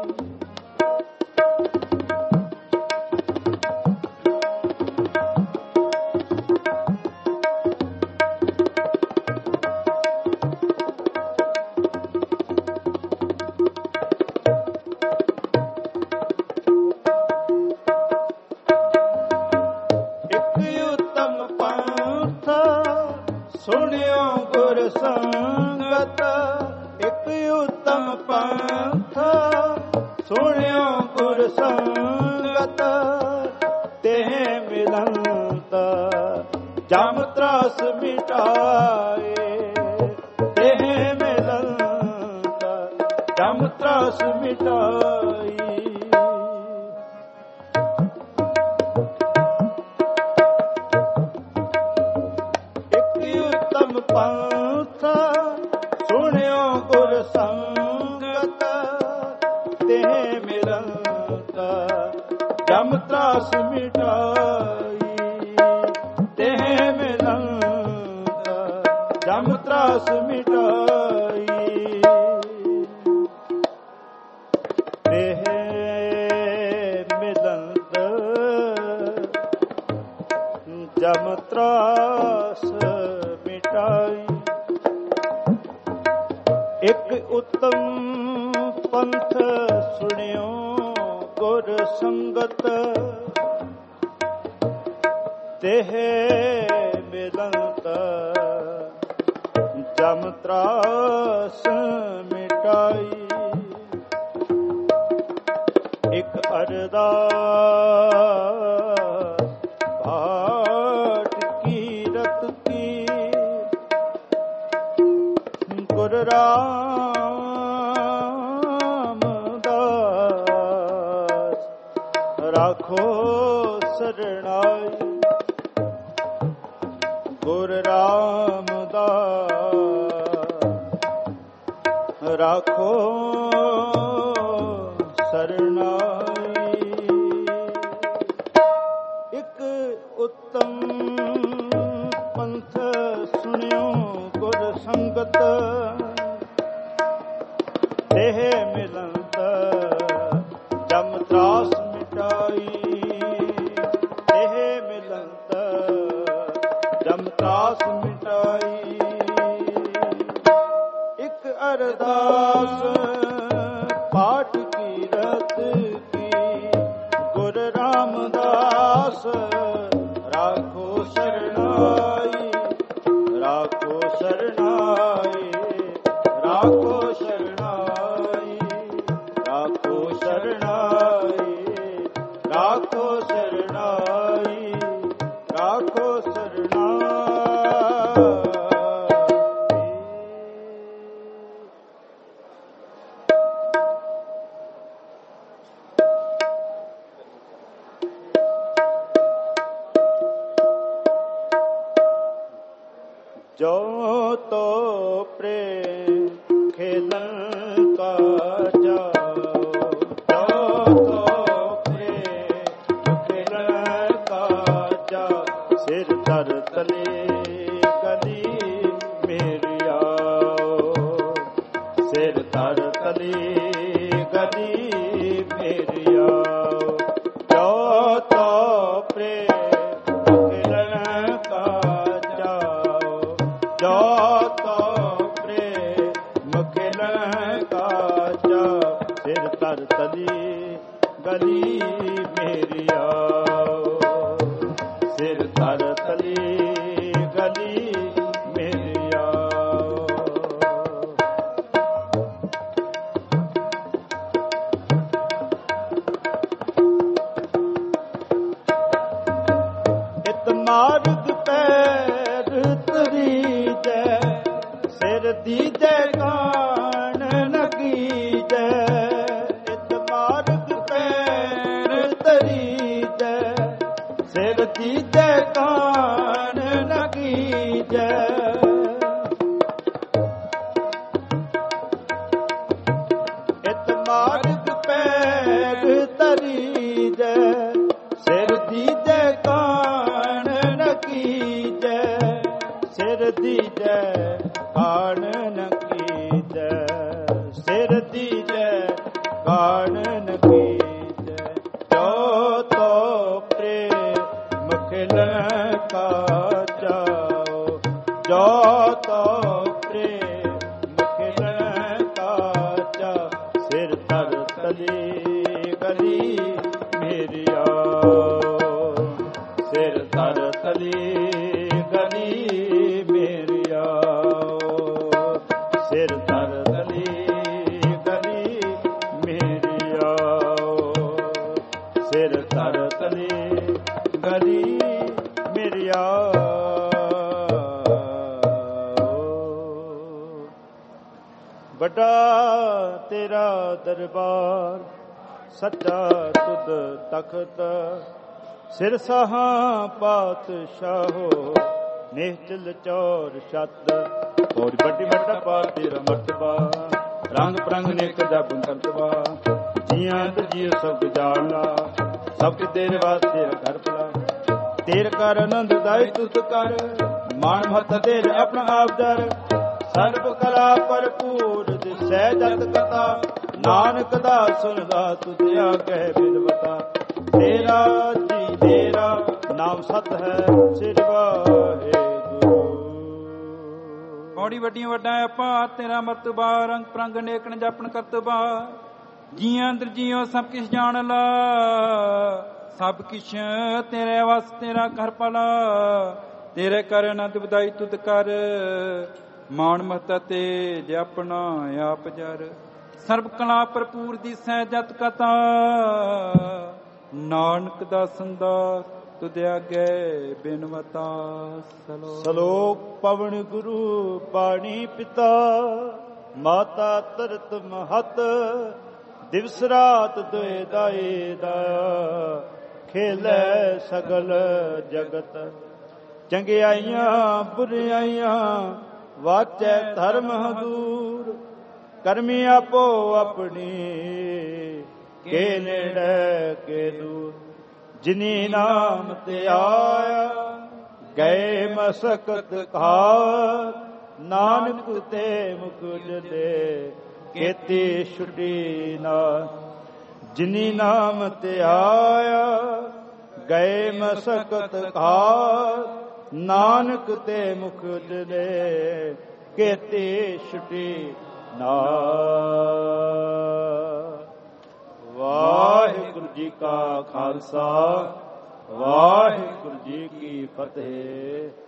ਸੁਣਿਓ ਗੁਰ ਸੰਗਤ ਇਕ ਉਤਮ ਪੰਥ ਸੁਣਿਓ ਗੁਰ ਸੰਗਤ ਤੇ ਮਿਲੰਤ ਜਮ ਤਰਾਸ ਮਿਟਾਏ ਤੇ ਮਿਲੰਤ ਜਮ ਤਰਾਸ ਮਿਟਾਈ ਜਮ ਤਰਾਸ ਮਿਟਾਈ ਤੇਹ ਮਿਲੰਤ ਜਮ ਤਰਾਸ ਮਿਟਾਈ ਤੇਹ ਮਿਲੰਤ ਜਮ ਤਰਾਸ ਮਿਟਾਈ ਇਕ ਉਤਮ ਪੰਥ ਸੁਣਿਓ ਗੁਰ ਸੰਗਤ ਤੇਹ ਮਿਲੰਤ ਜਮ ਤਰਾਸ ਮਿਟਾਈ ਇਕ ਅਰਦਾਸ ਭਾਟ ਕੀਰਤ ਕੀ ਗੁਰ ਰਾਮਦਾਸ ਰਾਖੋ ਸਰਣਾਈ ਗੁਰ ਰਾਮਦਾਸ ਰਾਖੋ ਸਰਣਾਈ ਇਕ ਉਤਮ ਪੰਥ ਸੁਣਿਓ ਗੁਰ ਸੰਗਤ ਤੇਹ ਮਿਲੰਤ ਜਮ ਤਰਾਸ ਮਿਟਾਈ ਤੇਹ ਮਿਲੰਤ ਜਮ ਤਰਾਸ ਮਿਟਾਈ ਇਕ ਅਰਦਾਸ ਪਾਠ ਕੀਰਤ ਕੀ ਗੁਰ ਰਾਮਦਾਸ ਰਾਖੋ ਸਰਣਾਈ ਰਾਖੋ ਸਰਣਾਈ ਰਾਖੋ ਸਰਣਾਈ ਰਾਖੋ ਸਰਣਾਈ ਰਾਖੋ ਸਰਣਾਈ ਰਾਖੋ ਸਰਣਾਈ ਜੋ ਤੋ ਪ੍ਰੇਮ ਖੇਲਨ ਕਾ ਜਾਓ ਜੋ ਤੋ ਪ੍ਰੇਮ ਖੇਲਨ ਕਾ ਜਾ ਸਿਰ ਧਰ ਤਲੇ ਗਲੀ ਮੇਰੀ ਆਓ ਸਿਰ ਧਰ ਤਲੇ ਗਲੀ ਮੇਰੀ ਆਓ ਜੋ ਤੋ ਪ੍ਰੇਮ ਖੇਲਨ ਕਾ ਜੋ ਤੋ ਪ੍ਰੇਮ ਖੇਲਨ ਕਾਜਾ ਸਿਰ ਧਰ ਤਲੀ ਗਲੀ ਮੇਰੀ ਆਓ ਸਿਰ ਧਰ ਤਲੀ ਗਲੀ ਮੇਰੀ ਆਓ ਇਤ ਮਾਰਗ ਪੈਰ ਤਰੀ ਸਿਰ ਦੀਜੈ ਕਾਣ ਨਗੀ ਜੈ ਇਤ ਮਾਰਗ ਪੈਰ ਤਰੀ ਜੈ ਸਿਰ ਦੀਜੈ ਕਾਣ ਨਗੀ ਜੈ ਇਤ ਮਾਰਗ ਪੈਰ ਤਰੀ ਜੈ ਸਿਰ ਦੀਜੈ ਕਾਣ ਨਗੀ ਜੈ ਸਿਰ ਦੀਜੈ ਕਾਣ ਨ ਕੀਜੈ ਸਿਰ ਦੀਜੈ ਕਾਣ ਨ ਕੀਜੈ ਜੋ ਤੋ ਪ੍ਰੇਮ ਖੇਲਨ ਕਾ ਜਾਓ ਜੋ ਤੋ ਪ੍ਰੇਮ ਖੇਲਨ ਕਾ ਜਾ ਸਿਰ ਧਰ ਤਲੀ ਗਲੀ ਮੇਰੀ ਆਓ ਸਿਰ ਧਰ ਤਲੀ ਗਲੀ ਮੇਰੀ ਸਿਰ ਧਰ ਤਲੀ ਗਲੀ ਮੇਰੀ ਆਓ ਸਿਰ ਧਰ ਤਲੀ ਗਲੀ ਮੇਰੀ ਆਓ ਵੱਡਾ ਤੇਰਾ ਦਰਬਾਰ ਸੱਚਾ ਤੁਧ ਤਖਤ ਸਿਰ ਸਾਹਾਂ ਪਾਤਸ਼ਾਹੋ ਨਿਹਚਲ ਚੌਰ ਛੱਤ ਔਰ ਵੱਡੀ ਵੱਡਾ ਪਾ ਤੇਰਾ ਮਰਤਬਾ ਰੰਗ ਪ੍ਰੰਗ ਨੇਕ ਜਬ ਕਰਤਬਾ ਜੀਆਂ ਤੇ ਜੀਉ ਸਭ ਜਾਣਾ, ਸਭ ਤੇਰੇ ਵਾਸਤੇ ਘਰ ਭਲਾ। ਤੇਰੇ ਕਰ ਆਨੰਦ ਦਾਈ ਤੁਧ ਕਰ, ਮਾਨ ਮਹਤ ਤੇਰੇ ਆਪਣਾ ਆਪ ਦਰ। ਸਰਬ ਕਲਾ ਭਰਪੂਰ ਦਿਸੈ ਜਤ ਕਥਾ, ਨਾਨਕ ਦਾ ਸੁਣਦਾ ਤੁਧ ਆਗੇ ਬਿਨਵਤਾ। ਤੇਰਾ ਜੀ ਤੇਰਾ ਨਾਮ ਸਤ ਹੈ, ਸਿਰ ਵਾਹਿਗੁਰੂ। ਪੌੜੀ ਵੱਡੀਆਂ ਵੱਡਾ ਆਪਾ, ਤੇਰਾ ਮਰਤਬਾ ਰੰਗ ਪ੍ਰੰਗ ਨੇਕਣ ਜਪਣ ਕਰਤਬਾ। ਜੀਆਂ ਅੰਦਰ ਜੀਓ ਸਭ ਕਿਛ ਜਾਣ ਲਾ, ਸਭ ਕਿਛ ਤੇਰੇ ਵਸ ਤੇਰਾ ਘਰ ਭਲਾ। ਤੇਰੇ ਕਰ ਅਨੰਦ ਵਧਾਈ ਤੁਧ ਕਰ, ਮਾਣ ਮਹਤਾ ਤੇ ਜਪਣਾ ਆਪ ਜਰ। ਸਰਬ ਕਲਾ ਭਰਪੂਰ ਦਿਸੈ ਜਤ ਕਥਾ, ਨਾਨਕ ਦਾ ਸੰਦਾਸ ਤੁਧ ਆਗੇ ਬਿਨਵਤਾ। ਸਲੋਕ ਪਵਨ ਗੁਰੂ ਪਾਣੀ ਪਿਤਾ, ਮਾਤਾ ਤਰਤ ਮਹਤ। ਦਿਵਸ ਰਾਤ ਦੁਇ ਦਾਈ ਦਾਇਆ, ਖੇਲੇ ਸਗਲ ਜਗਤ। ਚੰਗਿਆਈਆਂ ਬੁਰਿਆਈਆਂ ਵਾਚੈ ਧਰਮ ਹਦੂਰ। ਕਰਮੀ ਆਪੋ ਆਪਣੀ, ਕੇ ਨੇੜੇ ਕੇ ਦੂਰ। ਜਿਨੀ ਨਾਮ ਤੇ ਆਇਆ, ਗਏ ਮਸਕਤ ਖਾਰ। ਨਾਨਕ ਤੇ ਮੁਕੁਦ ਦੇ, ਕੀਤੀ ਛੁਟੀ ਨਾ। ਜਿਨੀ ਨਾਮ ਤੇ ਆਇਆ, ਗਏ ਮਸਕਤ ਖਾਰ। ਨਾਨਕ ਤੇ ਮੁਕੁਦ ਦੇ, ਕੀਤੀ ਛੁਟੀ ਨਾ। ਵਾਹਿਗੁਰੂ ਜੀ ਕਾ ਖਾਲਸਾ, ਵਾਹਿਗੁਰੂ ਜੀ ਕੀ ਫਤਿਹ।